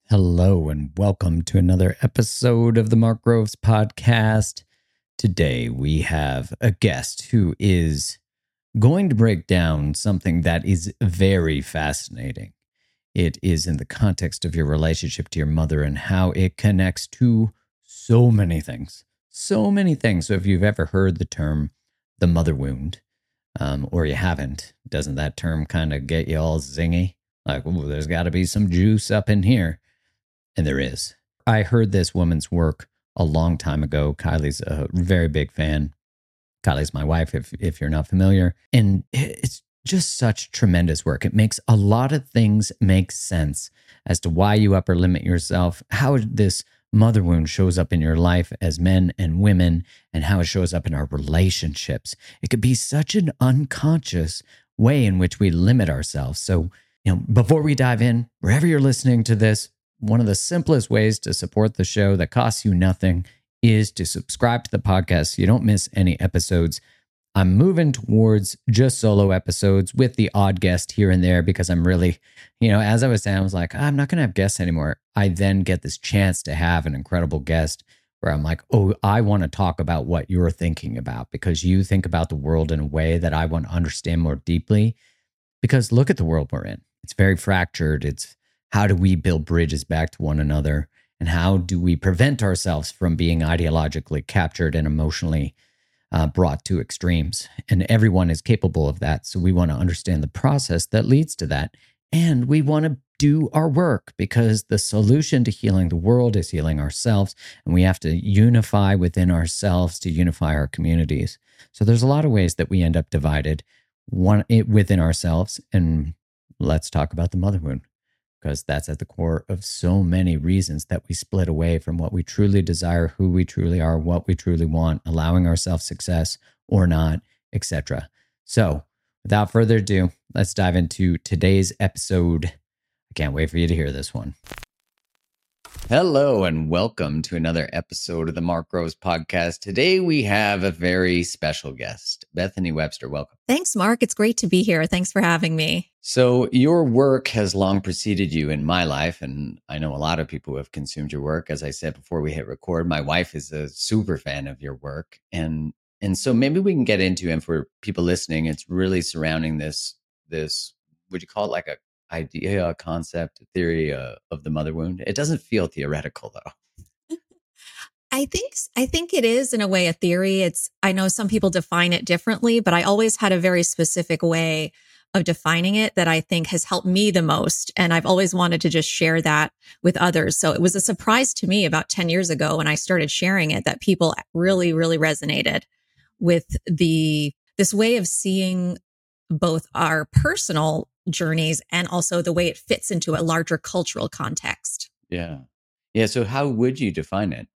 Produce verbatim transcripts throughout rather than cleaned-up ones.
Hello and welcome to another episode of the Mark Groves podcast. Today we have a guest who is going to break down something that is very fascinating. It is in the context of your relationship to your mother and how it connects to so many things. So many things. So if you've ever heard the term the mother wound, um, or you haven't, doesn't that term kind of get you all zingy? Like, oh, there's got to be some juice up in here. And there is. I heard this woman's work a long time ago. Kylie's a very big fan. Kylie's my wife, if if you're not familiar. And it's just such tremendous work. It makes a lot of things make sense as to why you upper limit yourself, how this mother wound shows up in your life as men and women, and how it shows up in our relationships. It could be such an unconscious way in which we limit ourselves. So, you know, before we dive in, wherever you're listening to this, one of the simplest ways to support the show that costs you nothing is to subscribe to the podcast so you don't miss any episodes. I'm moving towards just solo episodes with the odd guest here and there because I'm really, you know, as I was saying, I was like, I'm not going to have guests anymore. I then get this chance to have an incredible guest where I'm like, oh, I want to talk about what you're thinking about because you think about the world in a way that I want to understand more deeply. Because look at the world we're in. It's very fractured. It's how do we build bridges back to one another? And how do we prevent ourselves from being ideologically captured and emotionally uh, brought to extremes? And everyone is capable of that. So we want to understand the process that leads to that. And we want to do our work because the solution to healing the world is healing ourselves. And we have to unify within ourselves to unify our communities. So there's a lot of ways that we end up divided one within ourselves. And let's talk about the mother wound, because that's at the core of so many reasons that we split away from what we truly desire, who we truly are, what we truly want, allowing ourselves success or not, et cetera. So without further ado, let's dive into today's episode. I can't wait for you to hear this one. Hello and welcome to another episode of the Mark Groves podcast. Today we have a very special guest, Bethany Webster. Welcome. Thanks, Mark. It's great to be here. Thanks for having me. So your work has long preceded you in my life, and I know a lot of people who have consumed your work. As I said before we hit record, my wife is a super fan of your work. And and so maybe we can get into, and for people listening, it's really surrounding this, this would you call it like a idea, a concept, a theory uh, of the mother wound? It doesn't feel theoretical, though. I think I think it is in a way a theory. It's I know some people define it differently, but I always had a very specific way of defining it that I think has helped me the most. And I've always wanted to just share that with others. So it was a surprise to me about ten years ago when I started sharing it that people really, really resonated with the this way of seeing both our personal journeys and also the way it fits into a larger cultural context. Yeah. Yeah. So how would you define it?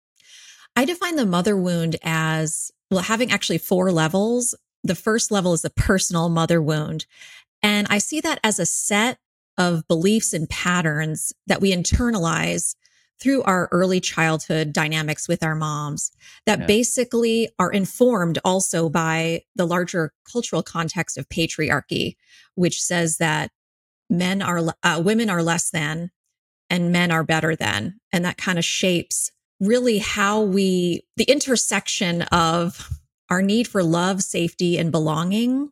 I define the mother wound as, well, having actually four levels. The first level is the personal mother wound. And I see that as a set of beliefs and patterns that we internalize through our early childhood dynamics with our moms that yeah. basically are informed also by the larger cultural context of patriarchy, which says that men are, uh, women are less than and men are better than. And that kind of shapes really how we, the intersection of our need for love, safety, and belonging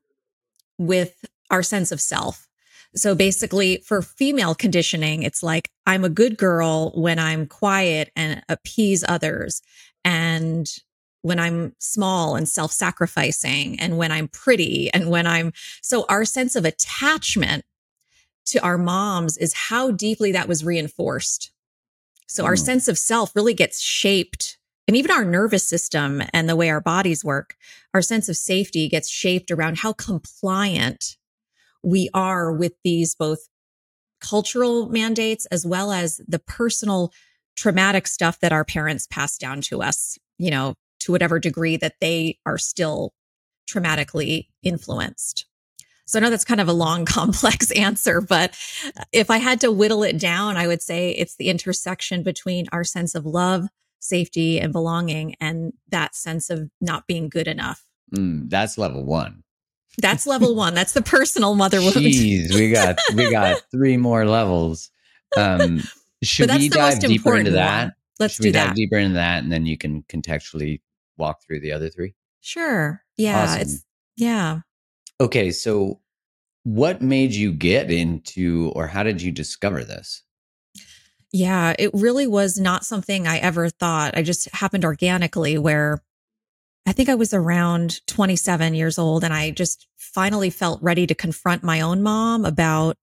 with our sense of self. So basically for female conditioning, it's like, I'm a good girl when I'm quiet and appease others. And when I'm small and self-sacrificing and when I'm pretty and when I'm, so our sense of attachment to our moms is how deeply that was reinforced. So our mm. sense of self really gets shaped, and even our nervous system and the way our bodies work, our sense of safety gets shaped around how compliant we are with these both cultural mandates as well as the personal traumatic stuff that our parents passed down to us, you know, to whatever degree that they are still traumatically influenced. So I know that's kind of a long, complex answer, but if I had to whittle it down, I would say it's the intersection between our sense of love, safety, and belonging, and that sense of not being good enough. Mm, that's level one. That's level one. That's the personal mother wound. Jeez, we got we got three more levels. Um, Should that's we the dive most deeper important into one. that? Let's Should we do dive that. deeper into that, and then you can contextually walk through the other three? Sure. Yeah. Awesome. It's, yeah. Okay. So what made you get into, or how did you discover this? Yeah. It really was not something I ever thought. I just happened organically where I think I was around twenty-seven years old and I just finally felt ready to confront my own mom about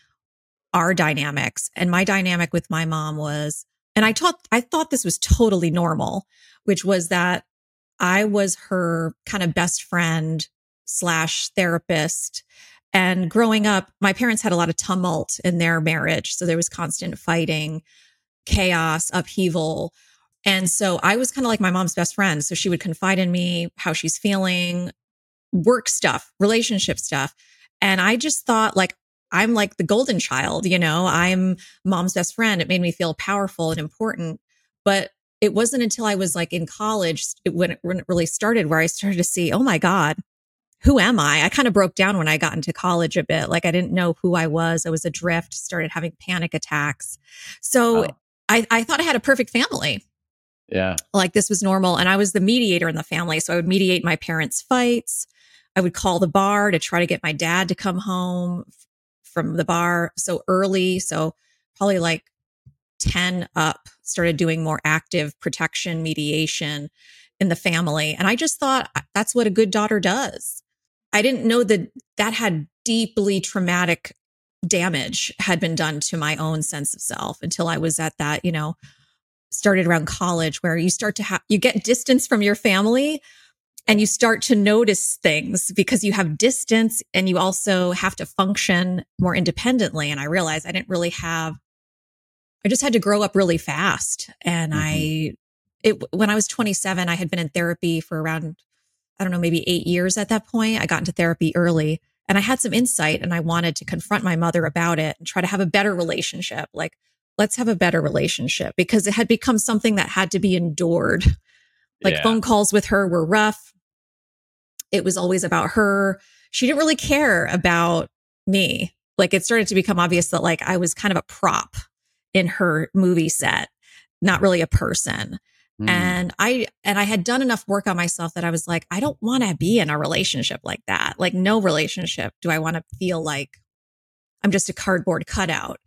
our dynamics. And my dynamic with my mom was, and I thought, I thought this was totally normal, which was that I was her kind of best friend slash therapist. And growing up, my parents had a lot of tumult in their marriage. So there was constant fighting, chaos, upheaval. And so I was kind of like my mom's best friend. So she would confide in me how she's feeling, work stuff, relationship stuff. And I just thought like, I'm like the golden child, you know, I'm mom's best friend. It made me feel powerful and important. But it wasn't until I was like in college, it, when, it, when it really started, where I started to see, oh my God, who am I? I kind of broke down when I got into college a bit. Like I didn't know who I was. I was adrift, started having panic attacks. So Wow. I, I thought I had a perfect family. Yeah. Like this was normal. And I was the mediator in the family. So I would mediate my parents' fights. I would call the bar to try to get my dad to come home from the bar so early. So probably like ten up, started doing more active protection mediation in the family. And I just thought that's what a good daughter does. I didn't know that that had deeply traumatic damage had been done to my own sense of self until I was at that, you know, started around college where you start to have, you get distance from your family and you start to notice things because you have distance and you also have to function more independently. And I realized I didn't really have, I just had to grow up really fast. And mm-hmm. I, it, when I was twenty-seven, I had been in therapy for around, I don't know, maybe eight years at that point. I got into therapy early and I had some insight and I wanted to confront my mother about it and try to have a better relationship. Like, let's have a better relationship because it had become something that had to be endured. Like yeah. phone calls with her were rough. It was always about her. She didn't really care about me. Like it started to become obvious that like I was kind of a prop in her movie set, not really a person. Mm. And I, and I had done enough work on myself that I was like, I don't want to be in a relationship like that. Like no relationship do I want to feel like I'm just a cardboard cutout.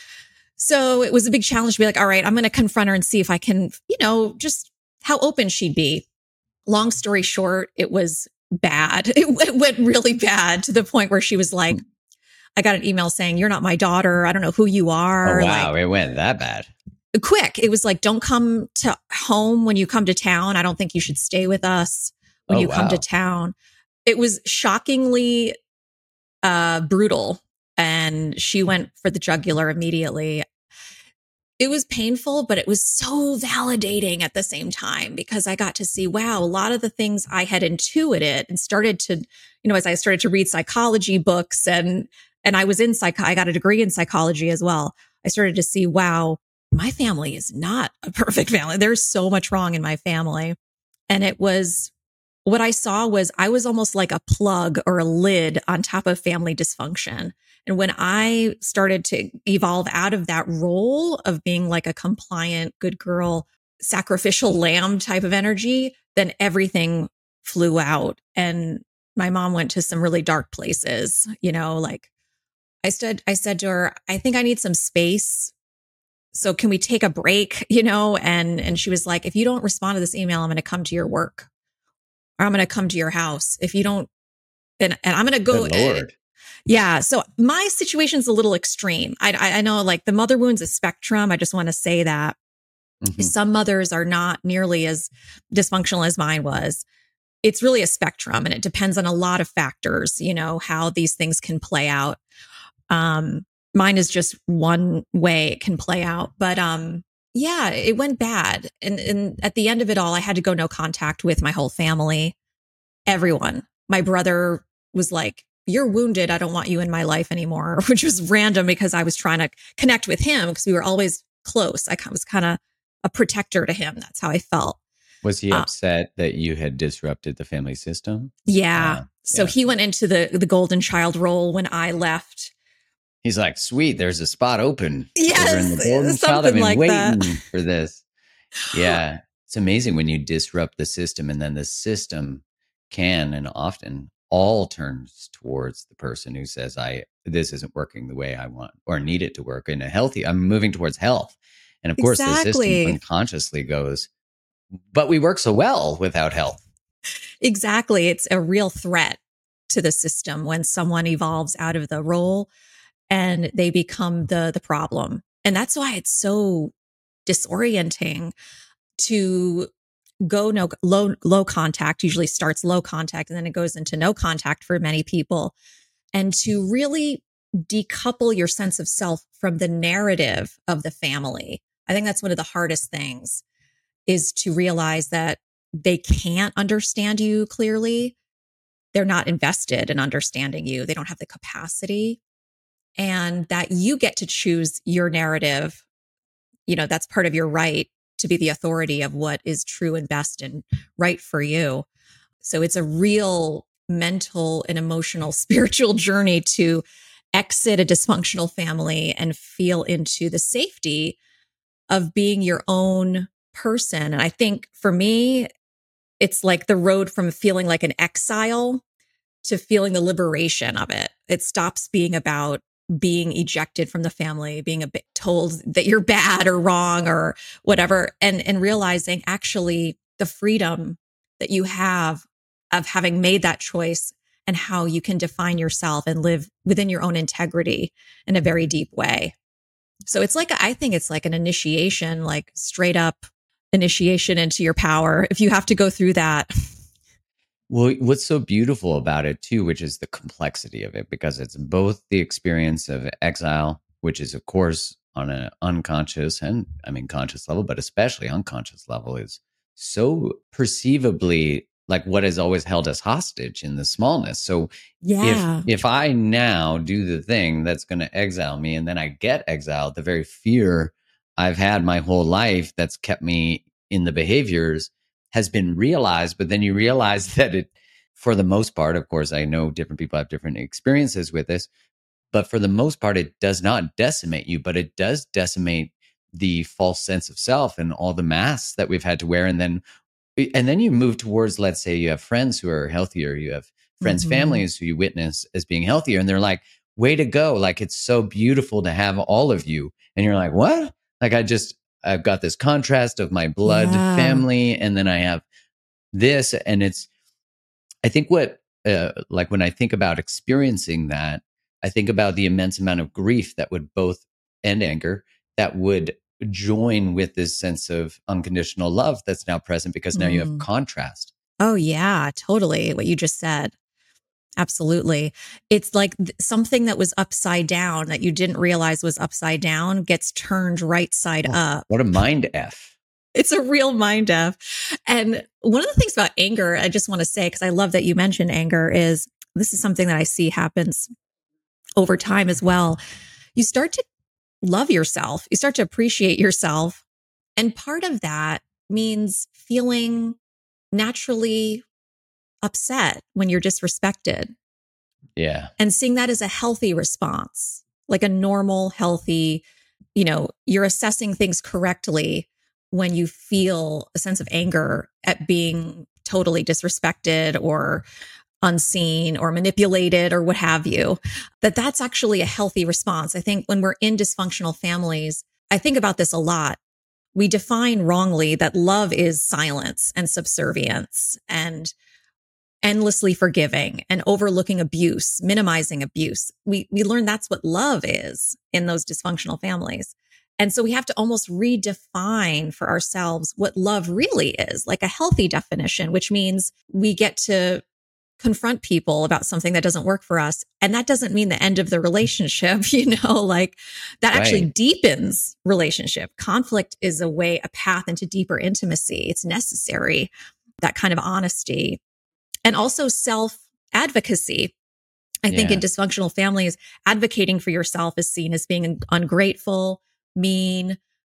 So it was a big challenge to be like, all right, I'm going to confront her and see if I can, you know, just how open she'd be. Long story short, it was bad. It, it went really bad to the point where she was like, I got an email saying, you're not my daughter. I don't know who you are. Oh, wow. Like, it went that bad. Quick. It was like, don't come to home when you come to town. I don't think you should stay with us when oh, you wow. come to town. It was shockingly uh, brutal. And she went for the jugular immediately. It was painful, but it was so validating at the same time because I got to see, wow, a lot of the things I had intuited and started to, you know, as I started to read psychology books and, and I was in psych, I got a degree in psychology as well. I started to see, wow, my family is not a perfect family. There's so much wrong in my family. And it was, what I saw was I was almost like a plug or a lid on top of family dysfunction. And when I started to evolve out of that role of being like a compliant, good girl, sacrificial lamb type of energy, then everything flew out. And my mom went to some really dark places, you know, like I said, I said to her, I think I need some space. So can we take a break, you know? And, and she was like, if you don't respond to this email, I'm going to come to your work or I'm going to come to your house. If you don't, and, and I'm going to go. Good Lord. Yeah. So my situation's a little extreme. I, I, I know like the mother wound's a spectrum. I just want to say that mm-hmm. some mothers are not nearly as dysfunctional as mine was. It's really a spectrum and it depends on a lot of factors, you know, how these things can play out. Um, mine is just one way it can play out, but, um, yeah, it went bad. And, and at the end of it all, I had to go no contact with my whole family, everyone. My brother was like, you're wounded. I don't want you in my life anymore, which was random because I was trying to connect with him because we were always close. I was kind of a protector to him. That's how I felt. Was he uh, upset that you had disrupted the family system? Yeah. Uh, so yeah. he went into the, the golden child role when I left. He's like, sweet, there's a spot open yes, over in the golden child. I've been like waiting that. for this. Yeah. It's amazing when you disrupt the system, and then the system can and often all turns towards the person who says, I, this isn't working the way I want or need it to work in a healthy, I'm moving towards health. And of course, Exactly. the system unconsciously goes, but we work so well without health. Exactly. It's a real threat to the system when someone evolves out of the role and they become the the problem. And that's why it's so disorienting to go no low low contact. Usually starts low contact and then it goes into no contact for many people. And to really decouple your sense of self from the narrative of the family. I think that's one of the hardest things, is to realize that they can't understand you clearly. They're not invested in understanding you. They don't have the capacity, and that you get to choose your narrative. You know, that's part of your right to be the authority of what is true and best and right for you. So it's a real mental and emotional, spiritual journey to exit a dysfunctional family and feel into the safety of being your own person. And I think for me, it's like the road from feeling like an exile to feeling the liberation of it. It stops being about being ejected from the family, being a bit told that you're bad or wrong or whatever, and, and realizing actually the freedom that you have of having made that choice and how you can define yourself and live within your own integrity in a very deep way. So it's like, I think it's like an initiation, like straight up initiation into your power, if you have to go through that. Well, what's so beautiful about it too, which is the complexity of it, because it's both the experience of exile, which is of course on an unconscious and I mean conscious level, but especially unconscious level, is so perceivably like what has always held us hostage in the smallness. So Yeah. if if I now do the thing that's going to exile me and then I get exiled, the very fear I've had my whole life that's kept me in the behaviors has been realized. But then you realize that it, for the most part, of course, I know different people have different experiences with this, but for the most part, it does not decimate you, but it does decimate the false sense of self and all the masks that we've had to wear. And then, and then you move towards, let's say you have friends who are healthier, you have friends, Mm-hmm. families who you witness as being healthier, and they're like, way to go. Like, it's so beautiful to have all of you. And you're like, what? Like, I just, I've got this contrast of my blood Yeah. family, and then I have this. And it's, I think what, uh, like when I think about experiencing that, I think about the immense amount of grief that would both, and anger, that would join with this sense of unconditional love that's now present, because now Mm. you have contrast. Oh, yeah, totally. What you just said. Absolutely. It's like th- something that was upside down that you didn't realize was upside down gets turned right side Oh, up. what a mind F. It's a real mind F. And one of the things about anger, I just want to say, because I love that you mentioned anger, is this is something that I see happens over time as well. You start to love yourself. You start to appreciate yourself. And part of that means feeling naturally upset when you're disrespected. Yeah. And seeing that as a healthy response, like a normal, healthy, you know, you're assessing things correctly when you feel a sense of anger at being totally disrespected or unseen or manipulated or what have you, that that's actually a healthy response. I think when we're in dysfunctional families, I think about this a lot. We define wrongly that love is silence and subservience and endlessly forgiving and overlooking abuse, minimizing abuse. We, we learn that's what love is in those dysfunctional families. And so we have to almost redefine for ourselves what love really is, like a healthy definition, which means we get to confront people about something that doesn't work for us. And that doesn't mean the end of the relationship, you know, like that actually Right. deepens relationship. Conflict is a way, a path into deeper intimacy. It's necessary, that kind of honesty. And also self-advocacy. I think Yeah. in dysfunctional families, advocating for yourself is seen as being ungrateful, mean,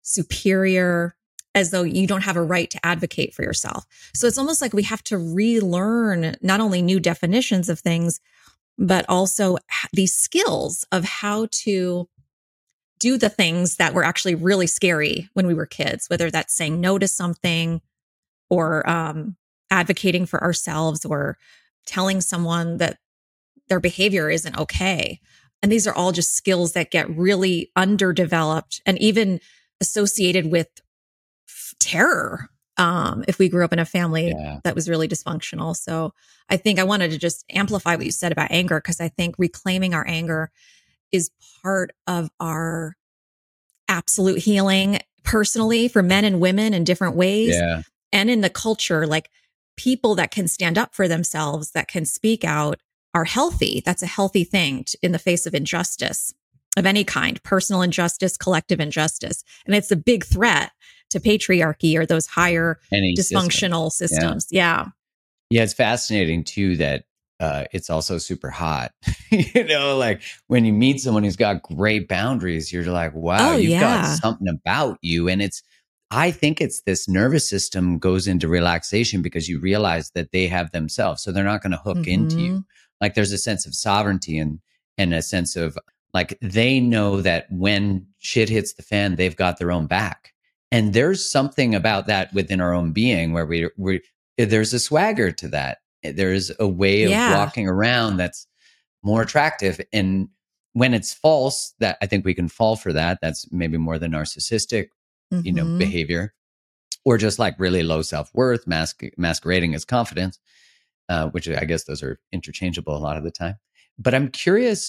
superior, as though you don't have a right to advocate for yourself. So it's almost like we have to relearn not only new definitions of things, but also these skills of how to do the things that were actually really scary when we were kids, whether that's saying no to something or um, advocating for ourselves or telling someone that their behavior isn't okay. And these are all just skills that get really underdeveloped and even associated with f- terror um, if we grew up in a family Yeah. that was really dysfunctional. So I think I wanted to just amplify what you said about anger, because I think reclaiming our anger is part of our absolute healing personally for men and women in different ways. Yeah. And in the culture, like people that can stand up for themselves, that can speak out are healthy. That's a healthy thing to, in the face of injustice of any kind, personal injustice, collective injustice. And it's a big threat to patriarchy or those higher Any dysfunctional system. systems. Yeah. Yeah. It's fascinating too that uh, it's also super hot. You know, like when you meet someone who's got great boundaries, you're like, wow, Oh, you've got yeah. something about you. And it's, I think it's this nervous system goes into relaxation because you realize that they have themselves. So they're not going to hook Mm-hmm. into you. Like there's a sense of sovereignty and, and a sense of like, they know that when shit hits the fan, they've got their own back. And there's something about that within our own being where we, we there's a swagger to that. There's a way of Yeah. walking around that's more attractive. And when it's false, that I think we can fall for that. That's maybe more the narcissistic, you know, Mm-hmm. behavior, or just like really low self-worth, mask, masquerading as confidence, uh, which I guess those are interchangeable a lot of the time. But I'm curious.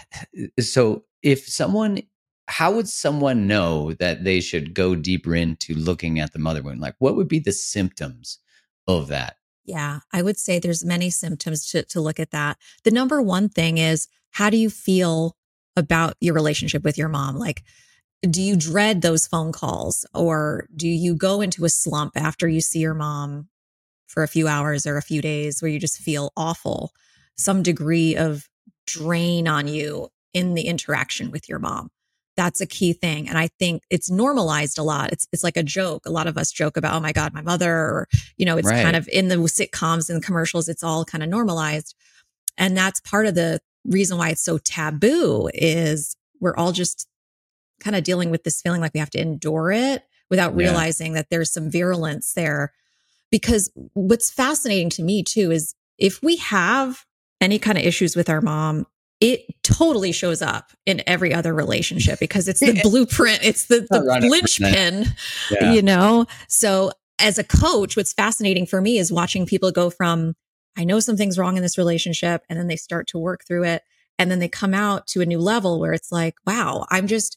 So if someone, how would someone know that they should go deeper into looking at the mother wound? Like what would be the symptoms of that? Yeah, I would say there's many symptoms to, to look at that. The number one thing is, how do you feel about your relationship with your mom? Like, do you dread those phone calls, or do you go into a slump after you see your mom for a few hours or a few days where you just feel awful, some degree of drain on you in the interaction with your mom? That's a key thing. And I think it's normalized a lot. It's it's like a joke. A lot of us joke about, oh my God, my mother, or, you know, it's Right. kind of in the sitcoms and commercials, it's all kind of normalized. And that's part of the reason why it's so taboo is we're all just kind of dealing with this feeling like we have to endure it without Yeah. realizing that there's some virulence there. Because what's fascinating to me too is if we have any kind of issues with our mom, it totally shows up in every other relationship because it's the blueprint. It's the, the linchpin, Yeah. you know? So as a coach, what's fascinating for me is watching people go from, I know something's wrong in this relationship, and then they start to work through it. And then they come out to a new level where it's like, wow, I'm just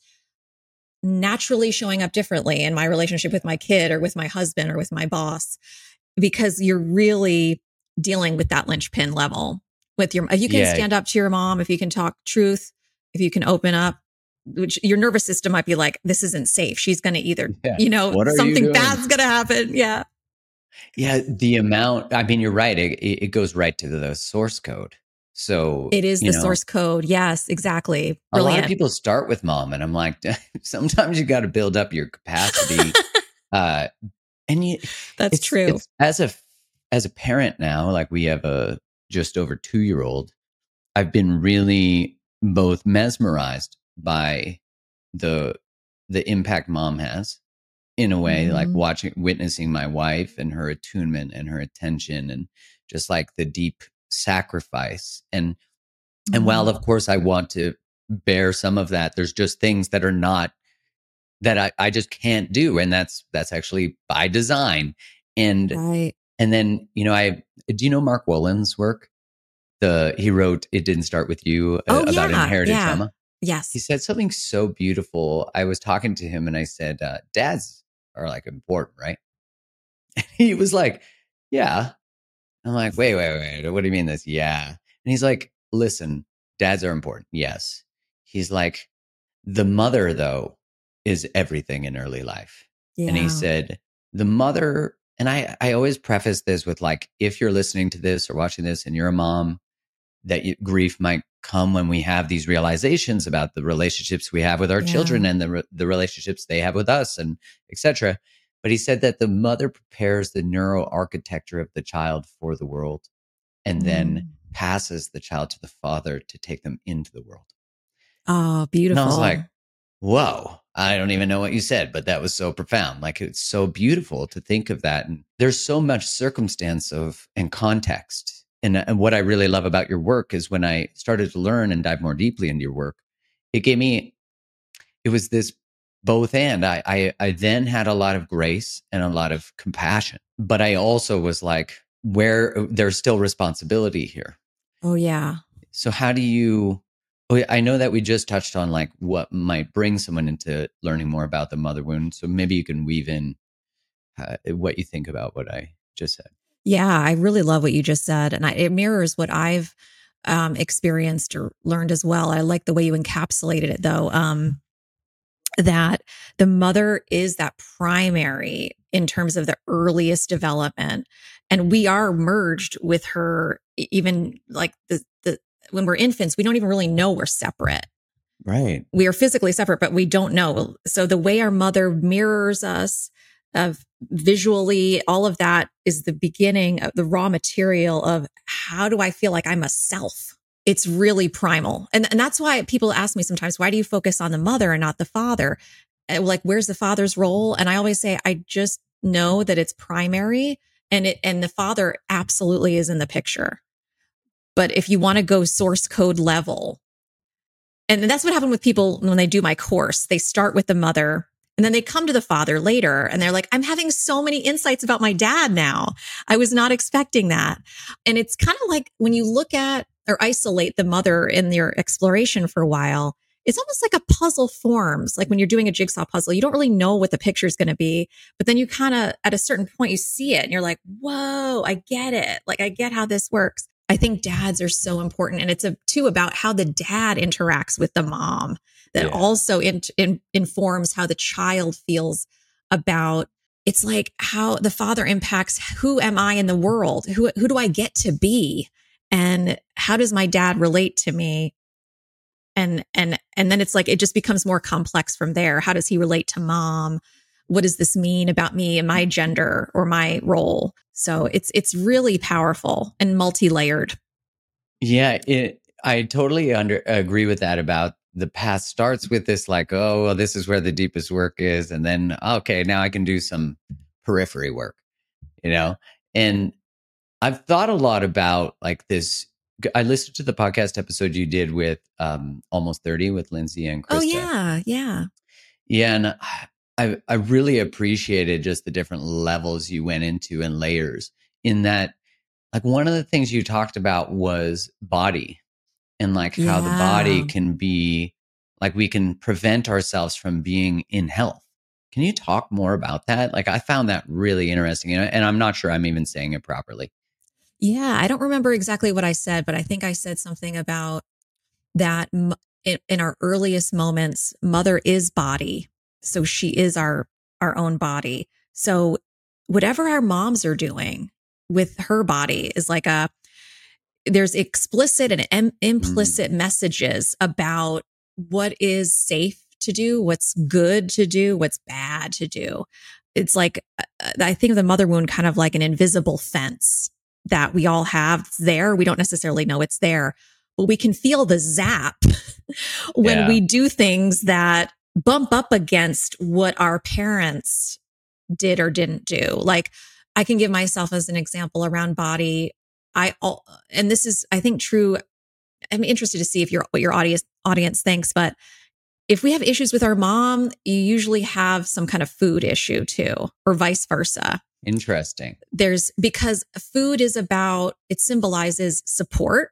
naturally showing up differently in my relationship with my kid or with my husband or with my boss, because you're really dealing with that linchpin level with your, if you can Yeah. stand up to your mom, if you can talk truth, if you can open up, which your nervous system might be like, this isn't safe. She's going to either, Yeah. you know, What are you something doing? bad's going to happen. Yeah. Yeah. The amount, I mean, you're right. It, it goes right to the source code. So It is you the know, source code. Yes, exactly. a lot Brilliant. of people start with mom, and I'm like, sometimes you got to build up your capacity. uh, and you, That's it's, true. It's, as a as a parent now, like we have a just over two year old. I've been really both mesmerized by the the impact mom has, in a way, Mhm. like watching, witnessing my wife and her attunement and her attention, and just like the deep sacrifice. And and while of course I want to bear some of that, there's just things that are not, that I, I just can't do. And that's that's actually by design. And Right. and then, you know, I do you know Mark Wolyn's work? The he wrote It Didn't Start With You, uh, Oh, about yeah. inherited Yeah. trauma. Yes. He said something so beautiful. I was talking to him and I said, uh, dads are like important, right? And he was like, yeah. I'm like, wait, wait, wait. What do you mean this? Yeah. And he's like, listen, dads are important. Yes. He's like, the mother, though, is everything in early life. Yeah. And he said, the mother, and I, I always preface this with like, if you're listening to this or watching this and you're a mom, that you, grief might come when we have these realizations about the relationships we have with our Yeah. children and the, re- the relationships they have with us, and et cetera. But he said that the mother prepares the neural architecture of the child for the world and then Mm. passes the child to the father to take them into the world. Oh, beautiful. And I was like, whoa, I don't even know what you said, but that was so profound. Like, it's so beautiful to think of that. And there's so much circumstance of and context. And, and what I really love about your work is when I started to learn and dive more deeply into your work, it gave me, it was this both and. I, I, I then had a lot of grace and a lot of compassion, but I also was like, where there's still responsibility here. Oh, yeah. So how do you, oh, I know that we just touched on like what might bring someone into learning more about the mother wound. So maybe you can weave in uh, what you think about what I just said. Yeah, I really love what you just said. And I, it mirrors what I've um, experienced or learned as well. I like the way you encapsulated it, though, um, that the mother is that primary in terms of the earliest development. And we are merged with her, even like the, the when we're infants, we don't even really know we're separate. Right. We are physically separate, but we don't know. So the way our mother mirrors us, of visually, all of that is the beginning of the raw material of how do I feel like I'm a self? It's really primal. And, and that's why people ask me sometimes, why do you focus on the mother and not the father? And like, where's the father's role? And I always say, I just know that it's primary, and it, and the father absolutely is in the picture. But if you want to go source code level, and that's what happened with people when they do my course, they start with the mother and then they come to the father later and they're like, I'm having so many insights about my dad now. I was not expecting that. And it's kind of like when you look at or isolate the mother in your exploration for a while, it's almost like a puzzle forms. Like when you're doing a jigsaw puzzle, you don't really know what the picture is going to be, but then you kind of, at a certain point, you see it and you're like, whoa, I get it. Like, I get how this works. I think dads are so important. And it's a, too about how the dad interacts with the mom that yeah. also in, in, informs how the child feels about, it's like how the father impacts who am I in the world? Who, who do I get to be? And how does my dad relate to me? And, and, and then it's like, it just becomes more complex from there. How does he relate to mom? What does this mean about me and my gender or my role? So it's, it's really powerful and multi-layered. Yeah. It, I totally under agree with that about the past starts with this, like, oh, well, this is where the deepest work is. And then, okay, now I can do some periphery work, you know? And I've thought a lot about like this. I listened to the podcast episode you did with um, Almost thirty with Lindsay and Krista. Oh, yeah. Yeah. Yeah. And I, I really appreciated just the different levels you went into and layers in that. Like one of the things you talked about was body and like yeah. how the body can be like we can prevent ourselves from being in health. Can you talk more about that? Like I found that really interesting, and, and I'm not sure I'm even saying it properly. Yeah, I don't remember exactly what I said, but I think I said something about that in, in our earliest moments, mother is body. So she is our, our own body. So whatever our moms are doing with her body is like a, there's explicit and im- implicit mm. messages about what is safe to do, what's good to do, what's bad to do. It's like, I think of the mother wound kind of like an invisible fence that we all have. It's there. We don't necessarily know it's there, but we can feel the zap when yeah. we do things that bump up against what our parents did or didn't do. Like I can give myself as an example around body. I, and this is, I think true. I'm interested to see if your, what your audience audience thinks, but if we have issues with our mom, you usually have some kind of food issue too, or vice versa. Interesting. There's, because food is about, it symbolizes support,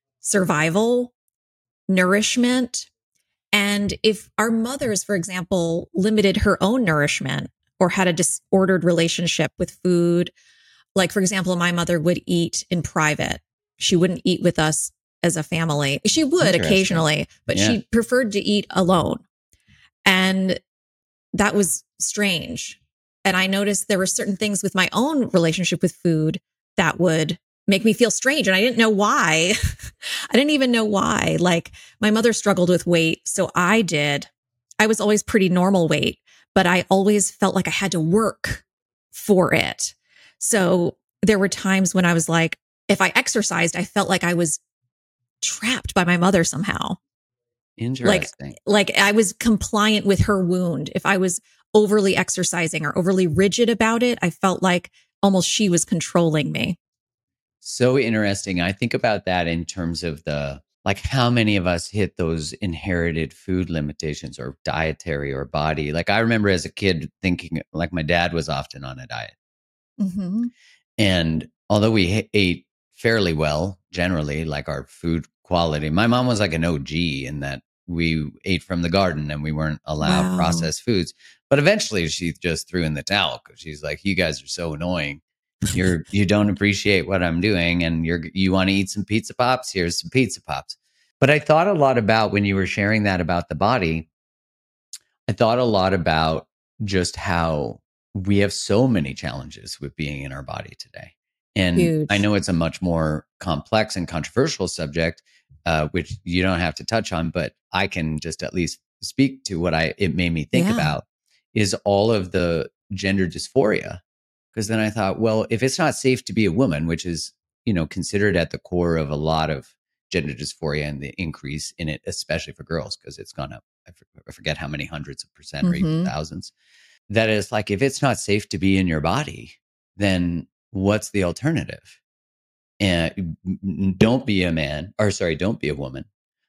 survival, nourishment. And if our mothers, for example, limited her own nourishment or had a disordered relationship with food, like, for example, my mother would eat in private. She wouldn't eat with us as a family. She would occasionally, but yeah. she preferred to eat alone. And that was strange. And I noticed there were certain things with my own relationship with food that would make me feel strange. And I didn't know why. I didn't even know why. Like my mother struggled with weight. So I did. I was always pretty normal weight, but I always felt like I had to work for it. So there were times when I was like, if I exercised, I felt like I was trapped by my mother somehow. Like, Interesting. like I was compliant with her wound. If I was overly exercising or overly rigid about it, I felt like almost she was controlling me. So interesting. I think about that in terms of the, like, how many of us hit those inherited food limitations or dietary or body. Like, I remember as a kid thinking, like, my dad was often on a diet. Mm-hmm. And although we h- ate fairly well, generally, like our food quality, my mom was like an O G in that we ate from the garden and we weren't allowed Wow. processed foods. But eventually she just threw in the towel because she's like, you guys are so annoying. You're, you don't appreciate what I'm doing. And you're, you want to eat some pizza pops? Here's some pizza pops. But I thought a lot about when you were sharing that about the body, I thought a lot about just how we have so many challenges with being in our body today. And Huge. I know it's a much more complex and controversial subject, uh, which you don't have to touch on, but I can just at least speak to what I it made me think Yeah. about is all of the gender dysphoria. Because then I thought, well, if it's not safe to be a woman, which is, you know, considered at the core of a lot of gender dysphoria and the increase in it, especially for girls, because it's gone up. I, for, I forget how many hundreds of percent or even Mm-hmm. thousands. That is like, if it's not safe to be in your body, then what's the alternative? And don't be a man, or sorry, don't be a woman,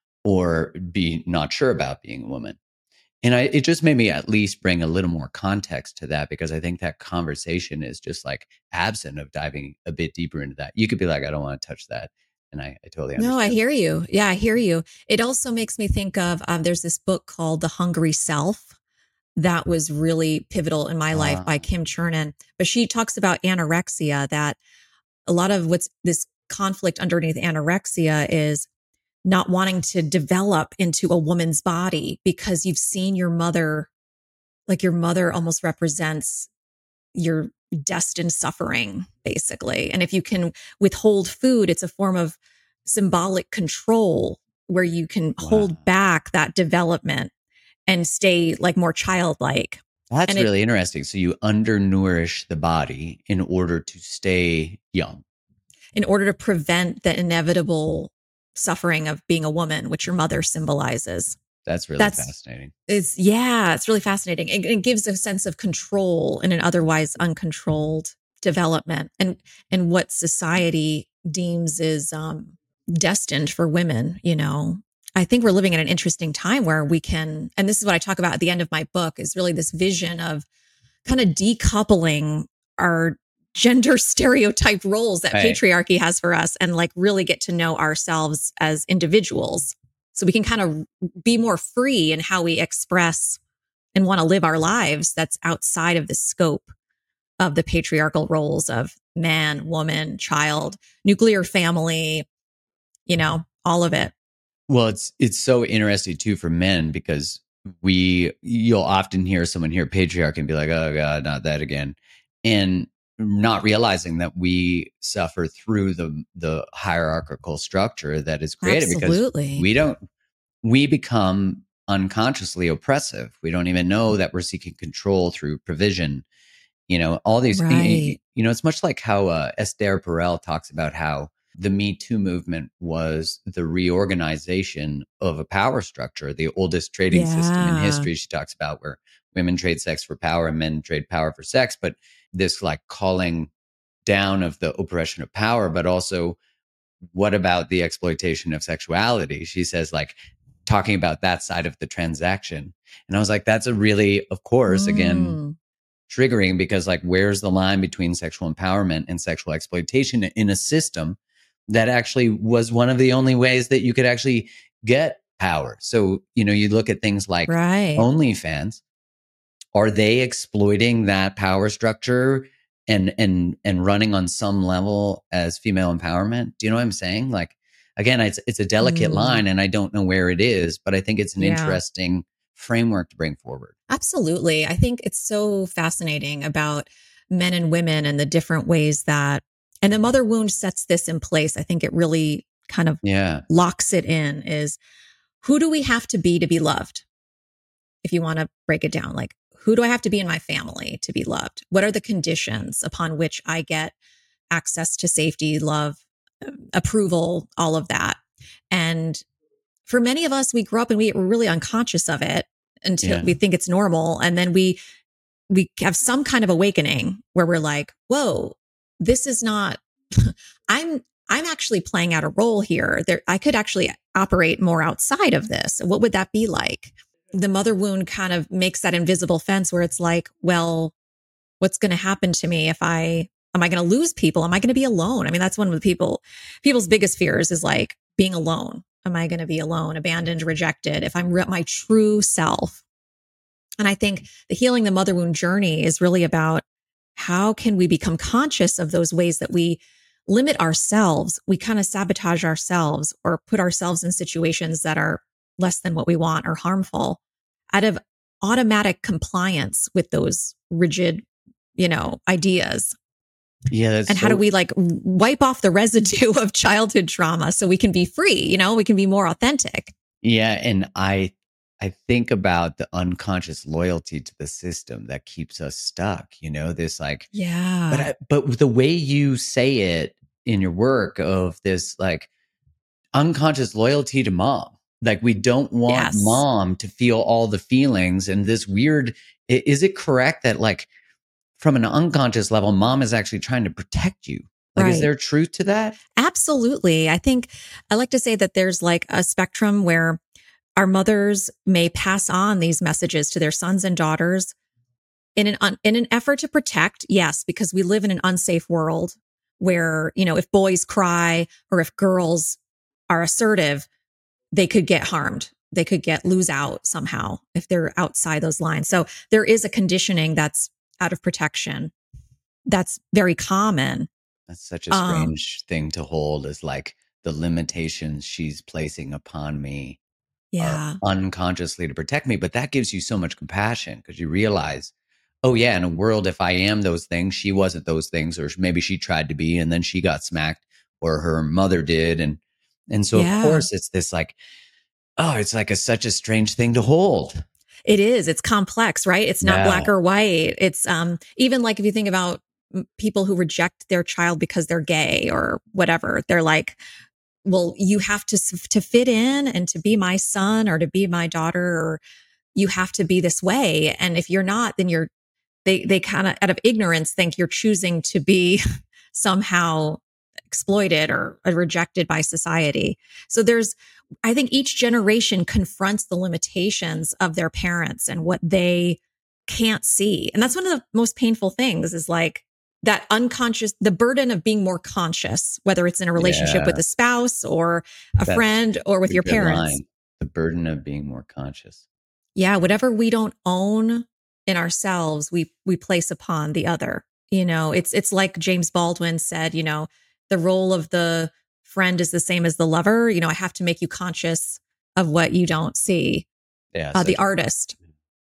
or be not sure about being a woman. And I, it just made me at least bring a little more context to that, because I think that conversation is just like absent of diving a bit deeper into that. You could be like, I don't want to touch that. And I, I totally understand. No, I hear you. Yeah, I hear you. It also makes me think of, um, there's this book called The Hungry Self that was really pivotal in my life Uh, by Kim Chernin. But she talks about anorexia, that a lot of what's this conflict underneath anorexia is not wanting to develop into a woman's body because you've seen your mother, like your mother almost represents your destined suffering, basically. And if you can withhold food, it's a form of symbolic control where you can Wow. hold back that development and stay like more childlike. That's And it- really interesting. So you undernourish the body in order to stay young. in order to prevent the inevitable suffering of being a woman, which your mother symbolizes. That's really That's- fascinating. It's, yeah, it's really fascinating. It, it gives a sense of control in an otherwise uncontrolled development, and, and what society deems is um, destined for women. You know, I think we're living in an interesting time where we can, and this is what I talk about at the end of my book, is really this vision of kind of decoupling our gender stereotype roles that Right. patriarchy has for us, and like really get to know ourselves as individuals, so we can kind of be more free in how we express and want to live our lives that's outside of the scope of the patriarchal roles of man, woman, child, nuclear family, you know, all of it. Well, it's it's so interesting too for men, because we you'll often hear someone hear patriarchy and be like, oh God, not that again. And not realizing that we suffer through the the hierarchical structure that is created Absolutely. because we don't we become unconsciously oppressive. We don't even know that we're seeking control through provision. You know, all these, Right. you know, it's much like how uh, Esther Perel talks about how the Me Too movement was the reorganization of a power structure, the oldest trading system in Yeah. history. She talks about where women trade sex for power and men trade power for sex, but this like calling down of the oppression of power, but also what about the exploitation of sexuality? She says, like, talking about that side of the transaction. And I was like, that's a really, of course, again, Mm. triggering, because like, where's the line between sexual empowerment and sexual exploitation in a system that actually was one of the only ways that you could actually get power? So, you know, you look at things like Right. OnlyFans. Are they exploiting that power structure and and and running on some level as female empowerment? Do you know what I'm saying? Like, again, it's it's a delicate Mm. line, and I don't know where it is, but I think it's an Yeah. interesting framework to bring forward. Absolutely. I think it's so fascinating about men and women and the different ways that, and the mother wound sets this in place. I think it really kind of Yeah. locks it in, is who do we have to be to be loved? If you want to break it down, like, who do I have to be in my family to be loved? What are the conditions upon which I get access to safety, love, approval, all of that. And for many of us, we grew up and we were really unconscious of it until Yeah. we think it's normal. And then we, we have some kind of awakening where we're like, whoa, this is not, I'm, I'm actually playing out a role here. There, I could actually operate more outside of this. What would that be like? The mother wound kind of makes that invisible fence where it's like, well, what's going to happen to me if I, am I going to lose people? Am I going to be alone? I mean, that's one of the people, people's biggest fears is like being alone. Am I going to be alone, abandoned, rejected if I'm re- my true self? And I think the healing the mother wound journey is really about how can we become conscious of those ways that we limit ourselves, we kind of sabotage ourselves or put ourselves in situations that are less than what we want or harmful out of automatic compliance with those rigid, you know, ideas. Yeah. That's and how so- do we like wipe off the residue of childhood trauma so we can be free, you know, we can be more authentic. Yeah. And I, I think about the unconscious loyalty to the system that keeps us stuck, you know, this like, Yeah. but, I, but the way you say it in your work of this like unconscious loyalty to mom, like we don't want Yes. mom to feel all the feelings and this weird, i- is it correct that like from an unconscious level, mom is actually trying to protect you? Like, Right. is there truth to that? Absolutely. I think I like to say that there's like a spectrum where our mothers may pass on these messages to their sons and daughters in an un- in an effort to protect. Yes, because we live in an unsafe world where, you know, if boys cry or if girls are assertive, they could get harmed. They could get lose out somehow if they're outside those lines. So there is a conditioning that's out of protection. That's very common. That's such a Um, strange thing to hold, is like the limitations she's placing upon me Yeah. are unconsciously to protect me. But that gives you so much compassion because you realize, oh yeah, in a world, if I am those things, she wasn't those things, or maybe she tried to be and then she got smacked, or her mother did. And, and so Yeah. of course it's this like, oh, it's like a, such a strange thing to hold. It is. It's complex, right? It's not Yeah. black or white. It's um even like if you think about m- people who reject their child because they're gay or whatever, they're like, well, you have to s- to fit in and to be my son or to be my daughter, or you have to be this way. And if you're not, then you're they they kind of out of ignorance think you're choosing to be somehow exploited or rejected by society. So there's, I think each generation confronts the limitations of their parents and what they can't see. And that's one of the most painful things is like that unconscious, the burden of being more conscious, whether it's in a relationship Yeah. with a spouse or a That's friend or with a your good parents. line. The burden of being more conscious. Yeah, whatever we don't own in ourselves, we we place upon the other. You know, it's it's like James Baldwin said, you know, the role of the friend is the same as the lover. You know, I have to make you conscious of what you don't see. Yeah. Uh, the such- artist.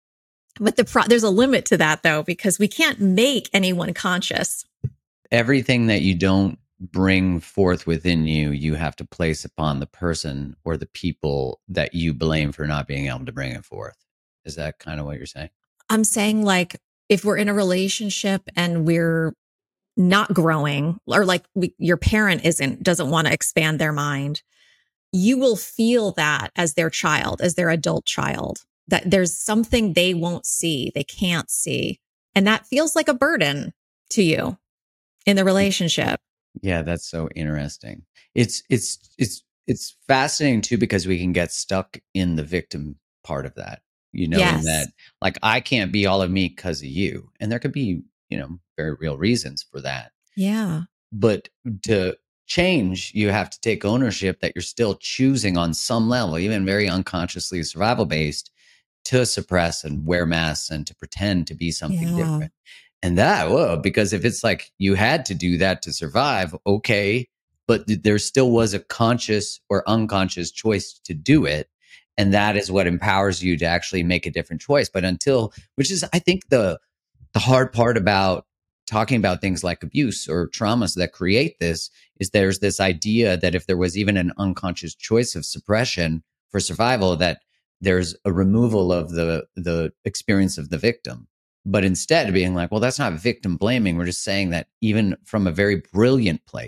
But the pro- there's a limit to that though, because we can't make anyone conscious. Everything that you don't bring forth within you, you have to place upon the person or the people that you blame for not being able to bring it forth. Is that kind of what you're saying? I'm saying like if we're in a relationship and we're not growing, or like we, your parent isn't, doesn't want to expand their mind, you will feel that as their child, as their adult child, that there's something they won't see, they can't see. And that feels like a burden to you in the relationship. Yeah, that's so interesting. It's it's it's it's fascinating too, because we can get stuck in the victim part of that. You know, Yes. in that like I can't be all of me because of you. And there could be, you know, very real reasons for that. Yeah. But to change, you have to take ownership that you're still choosing on some level, even very unconsciously survival based, to suppress and wear masks and to pretend to be something Yeah. different. And that, whoa, because if it's like you had to do that to survive, okay, but th- there still was a conscious or unconscious choice to do it. And that is what empowers you to actually make a different choice. But until, which is, I think, the the hard part about talking about things like abuse or traumas that create this, is there's this idea that if there was even an unconscious choice of suppression for survival, that there's a removal of the the experience of the victim. But instead being like, well, that's not victim blaming. We're just saying that even from a very brilliant place,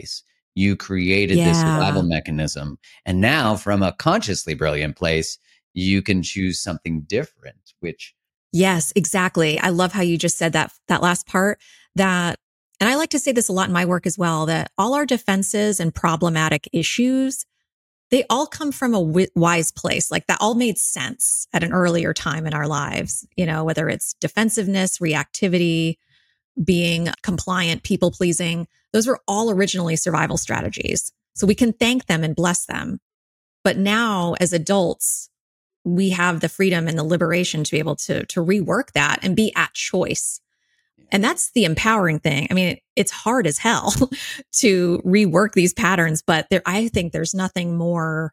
You created this survival Yeah. mechanism. And now, from a consciously brilliant place, you can choose something different, which Yes, exactly. I love how you just said that, that last part that, and I like to say this a lot in my work as well, that all our defenses and problematic issues, they all come from a wi- wise place. Like that all made sense at an earlier time in our lives, you know, whether it's defensiveness, reactivity, being compliant, people pleasing. Those were all originally survival strategies. So we can thank them and bless them. But now as adults, we have the freedom and the liberation to be able to, to rework that and be at choice. And that's the empowering thing. I mean, it's hard as hell to rework these patterns, but there, I think there's nothing more,